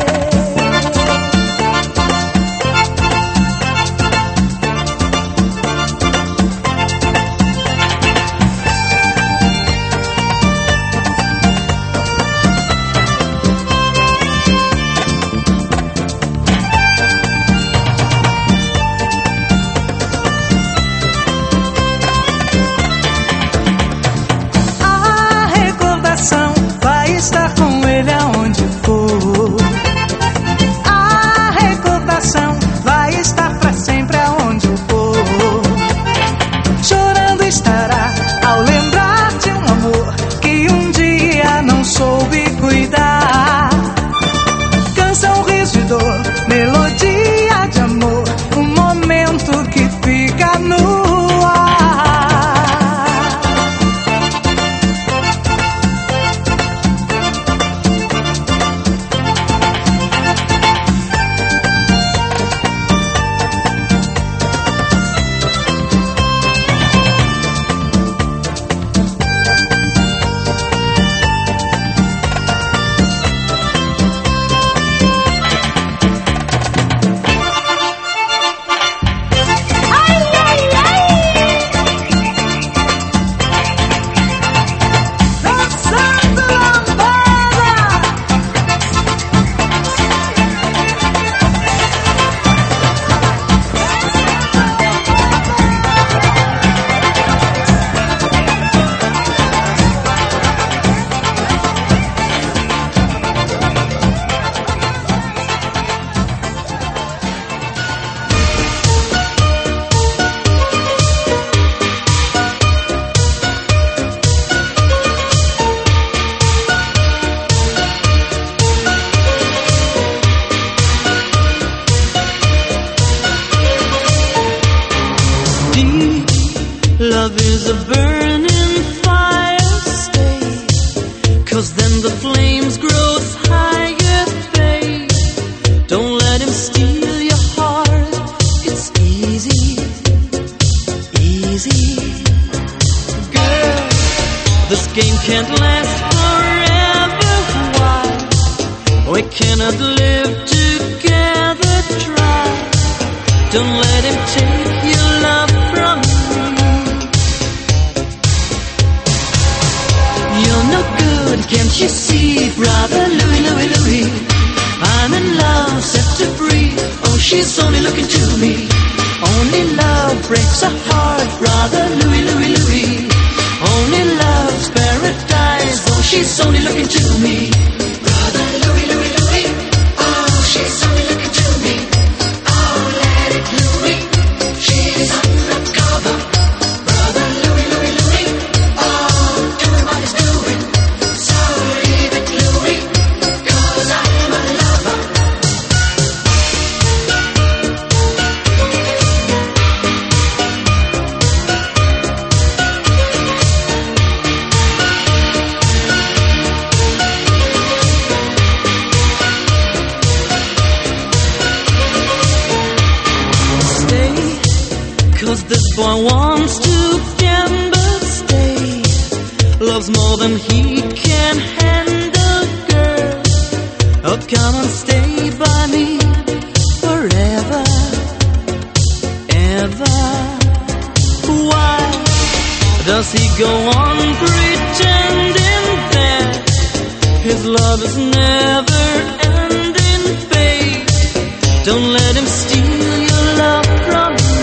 J: Estar com ele aonde for. A recordação vai estar pra sempre aonde eu for. Chorando estará ao lembrar de um amor que um dia não soube cuidar. Canção, riso e dor, melodia de amor, um momento que fica no ar.
K: Love is a burning fire, stay, 'cause then the flames grow higher, babe. Don't let him steal your heart, it's easy, easy. Girl, this game can't last forever, why? We cannot live together, try. Don't let him take your love from me. You're no good, can't you see, brother Louie, Louie, Louie? I'm in love, set to free. Oh, she's only looking to me. Only love breaks a heart, brother Louie, Louie, Louie. Only love's paradise. Oh, she's only looking to me. Brother Louie, Louie, Louie. Oh, she's only looking to me. Oh, let it Louie. She's undercover. Brother Louie, Louie, Louie. Oh, doing what he's doing. So leave it, Louie, 'cause I'm a lover. Stay, 'cause this boy wants to gamble, stay. Loves more than he can handle, girl. Oh, come and stay by me forever, ever. Why does he go on pretending that his love is never ending, babe? Don't let him steal your love from me.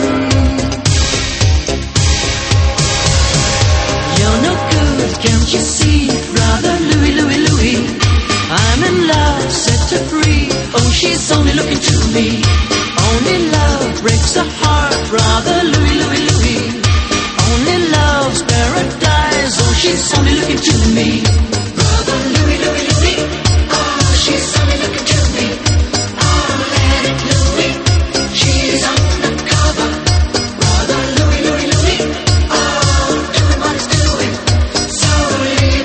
K: You're no good, can't you see, brother Louie, Louie, Louie? I'm in love, set her free. Oh, she's only looking to me. Only love breaks a heart, brother Louie, Louie, Louie. Only love's paradise. Oh, she's only looking to me. Brother Louie, Louie, Louie. Oh, she's only looking to me. Oh, let it Louie. She's undercover. Brother Louie, Louie, Louie. Oh, doing what he's doing. So leave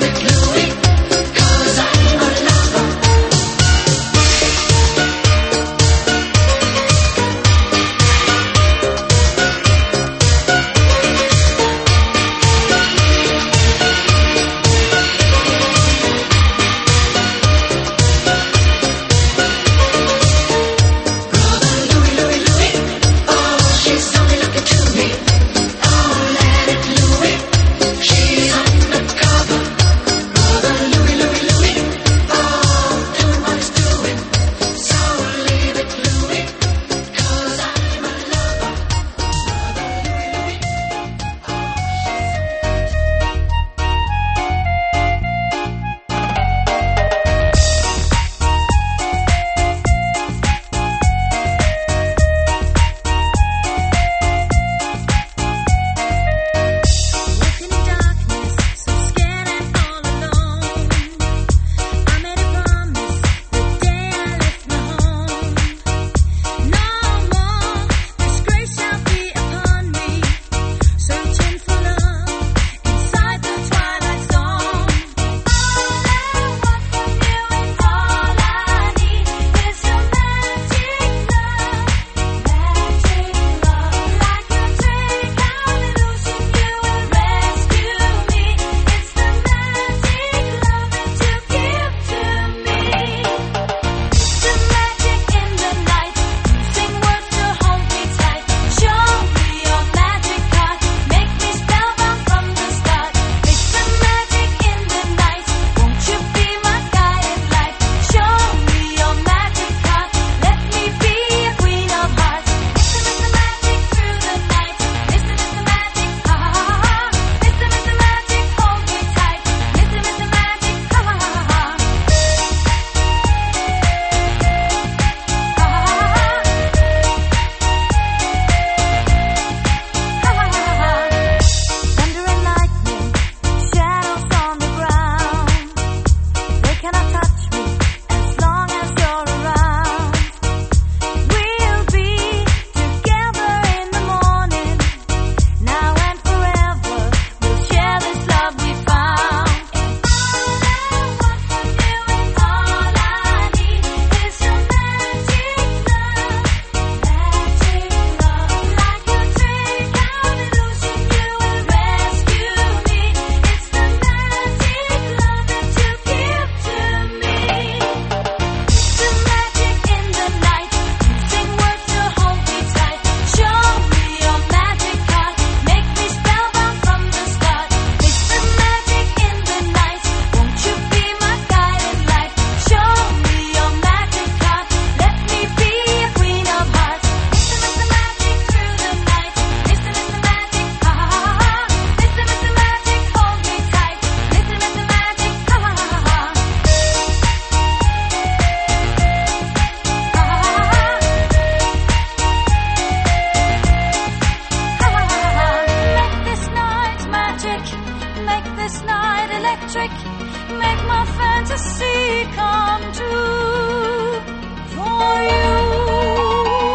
D: this night electric. Make my fantasy come true for you.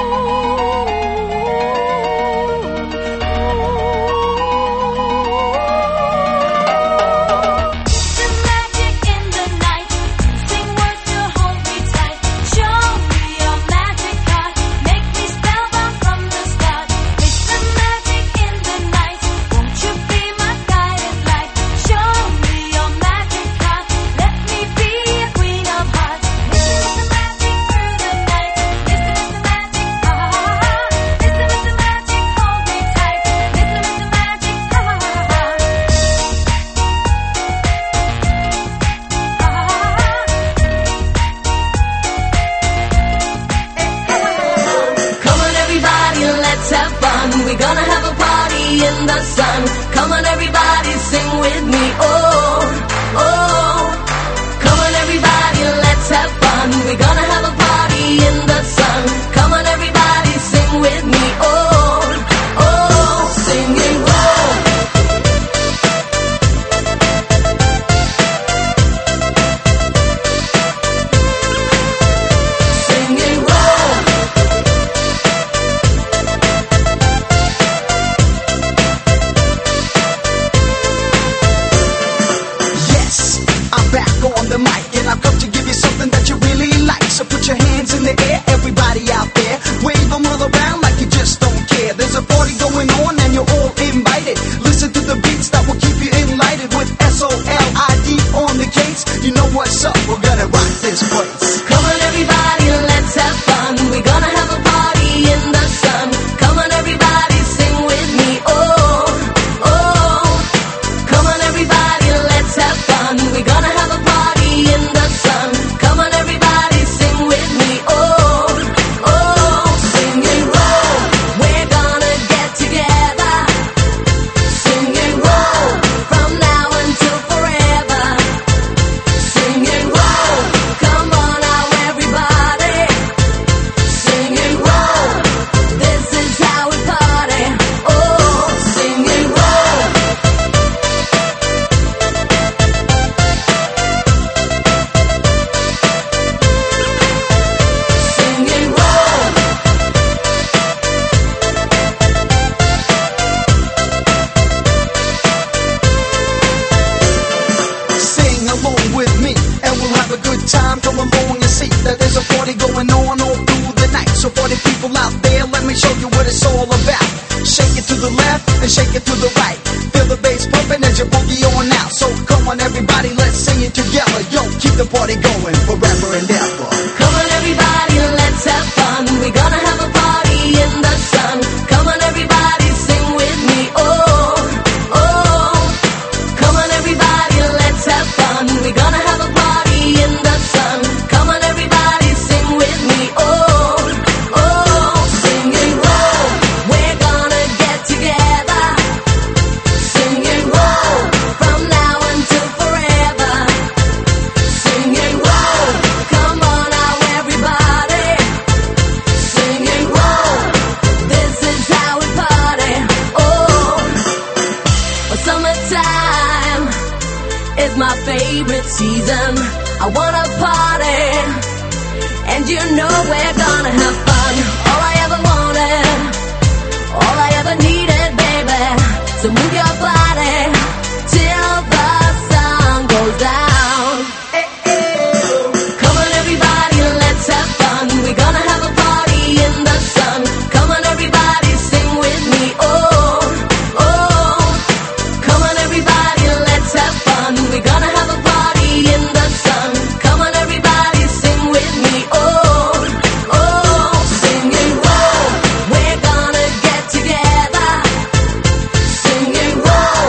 D: In the sun, come on everybody, sing with me, oh, oh. Come on everybody, let's have fun. We're gonna have a party in the sun. Come on everybody, sing with me, oh, oh. Singing, oh. Singing, oh.
C: The mic, and I've come to give you something that you really like. So put your hands in the air, everybody out there. Wave them all around like you just don't care. There's a party going on and you're all invited. Listen to the beats that will keep you enlightened. With S O L I D on the case, you know what's up, we're gonna rock this place.
D: Come on everybody, let's have fun. We're gonna have a party in the sun. Come on everybody, sing with me, oh, oh. Come on everybody, let's have fun. We're gonna have a party in the sun. Come on everybody, sing with me, oh, oh. Singing, roll, we're gonna get together. Singing, roll, from now until forever. Singing, roll, come on now everybody. Singing, roll, this is how we party, oh. Singing, roll. Singing, roll.
C: Sing along with me, and we'll have a good time. Come along and see that there's a party going on all through the night. So party people out there, let me show you what it's all about. Shake it to the left and shake it to the right. Feel the bass pumping as you boogie on out. So come on everybody, let's sing it together. Yo, keep the party going forever and ever.
D: Come on everybody, let's have fun. We're gonna have a party in the sun. Come on everybody, sing with me, oh, oh. Come on everybody, let's have fun. We're gonna have a party in the sun. Come on everybody, sing with me, oh, oh. Singing, roll, we're gonna get together. Singing, roll, from now until forever. Singing, roll, come on now everybody. Singing, roll, this is how we party, oh. Well, summertime is my favorite season. I wanna party, and you know we're gonna have fun. All I ever wanted, all I ever needed, baby. So move your body till the sun goes down. Come on everybody, let's have fun. We're gonna have a party in the sun. Come on everybody, sing with me, oh, oh. Come on everybody, let's have fun. We're gonna have a party in the sun. Come on everybody, sing with me, oh, oh. Singing, roll, we're gonna get together. Singing, roll.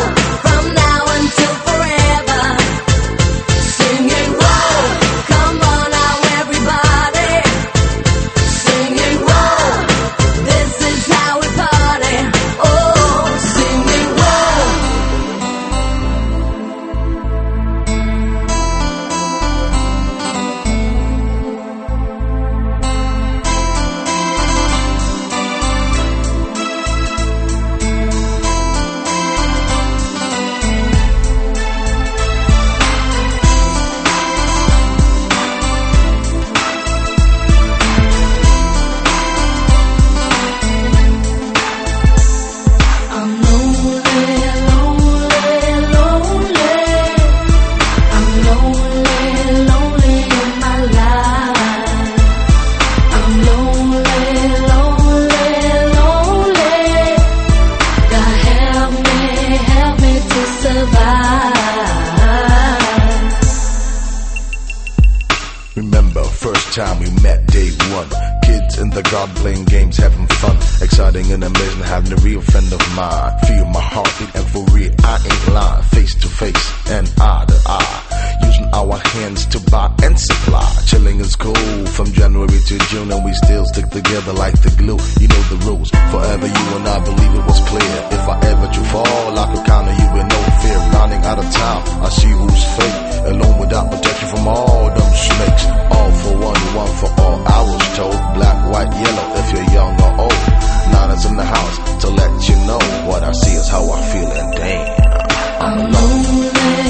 L: Remember, first time we met, day one. Kids in the garden playing games, having fun. Exciting and amazing, having a real friend of mine. Feel my heartbeat and for real, I ain't lying. Face to face and eye to eye. Using our hands to buy and supply. Chilling is cool from January to June, and we still stick together like the glue. You know the rules. Forever you and I believe it was clear. If I ever do fall, I could count on you with no fear. Running out of time, I see who's fake. Alone without protection from all them snakes. All for one, one for all. I was told black, white, yellow. If you're young or old, Nana's in the house to let you know what I see is how I feel, and damn, I'm alone.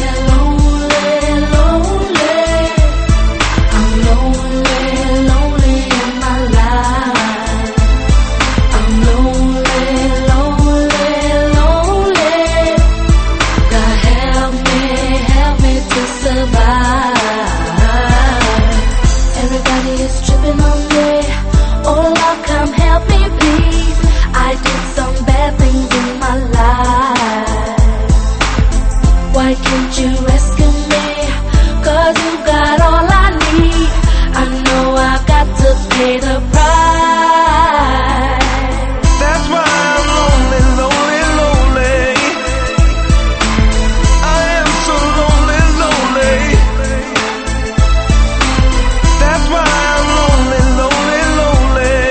D: Why can't you rescue me? Cause you got all I need. I know I got to pay the price.
J: That's why I'm lonely, lonely, lonely. I am so lonely, lonely. That's why I'm lonely, lonely, lonely.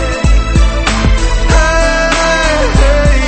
J: Hey, hey,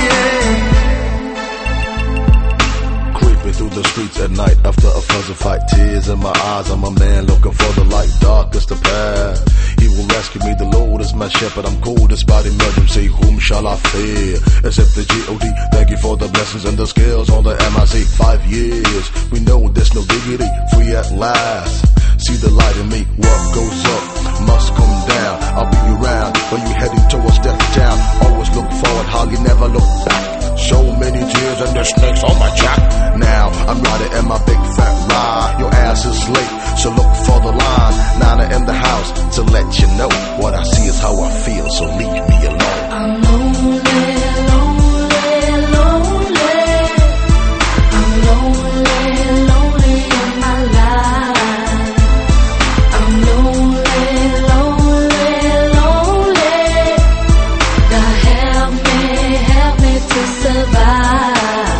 J: hey.
L: Creeping through the streets at night after a puzzle fight. Tears in my eyes, I'm a man looking for the light. Dark is the path. He will rescue me, the Lord is my shepherd. I'm cool despite emergency. Whom shall I fear? Except the G O D. Thank you for the blessings and the skills on the M I C. Five years, we know there's no diggity. Free at last. See the light in me. What goes up must come down. I'll be around when you heading towards death town. Always look forward, hardly never look back. So many tears and the snakes on my jack. Now I'm riding in my big fat ride. Your ass is late, so look for the line. Nana in the house to let you know what I see is how I feel. So leave me alone.
D: I'm lonely, lonely, lonely. I'm lonely, lonely in my life. I'm lonely, lonely, lonely. God help me, help me to survive.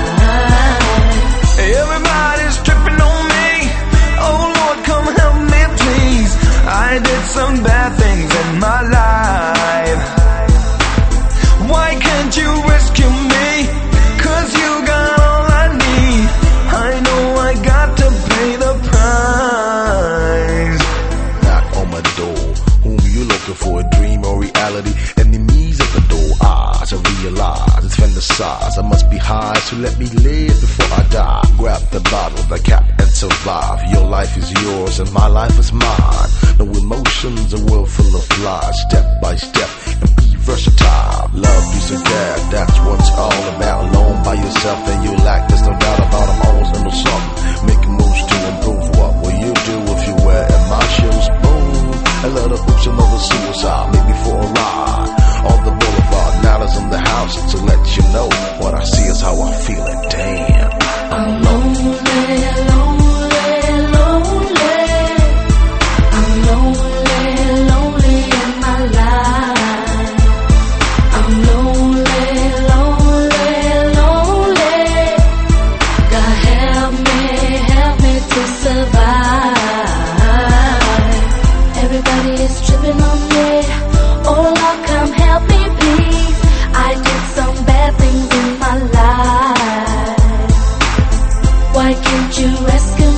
J: Everybody's tripping on me. Oh Lord, come help me please. I did some bad things in my life. Why can't you rescue me? Cause you got all I need. I know I got to pay the price.
L: Knock on my door. Whom you looking for? A dream or reality? Enemies at the door. Ah, to realize it's fantasize. I must be high, so let me live before I die. Grab the bottle, the cap, and survive. Your life is yours and my life is mine. No emotions, a world full of lies. Step by step and be versatile. Love, peace, and care, that's what's all about. Alone by yourself and you lack, there's no doubt about I'm always into something. Making moves to improve. What will you do if you wear in my shoes? Boom. A lot of oops, another suicide. Maybe for a ride on the boulevard. Now that's in the house to let you know what I see is how I feel, and damn,
D: I'm lonely, lonely, lonely. I'm lonely, lonely in my life. I'm lonely, lonely, lonely. God help me, help me to survive. Everybody is tripping on me. Oh Lord, come help me please. I did some bad things in my life. Why can't you rescue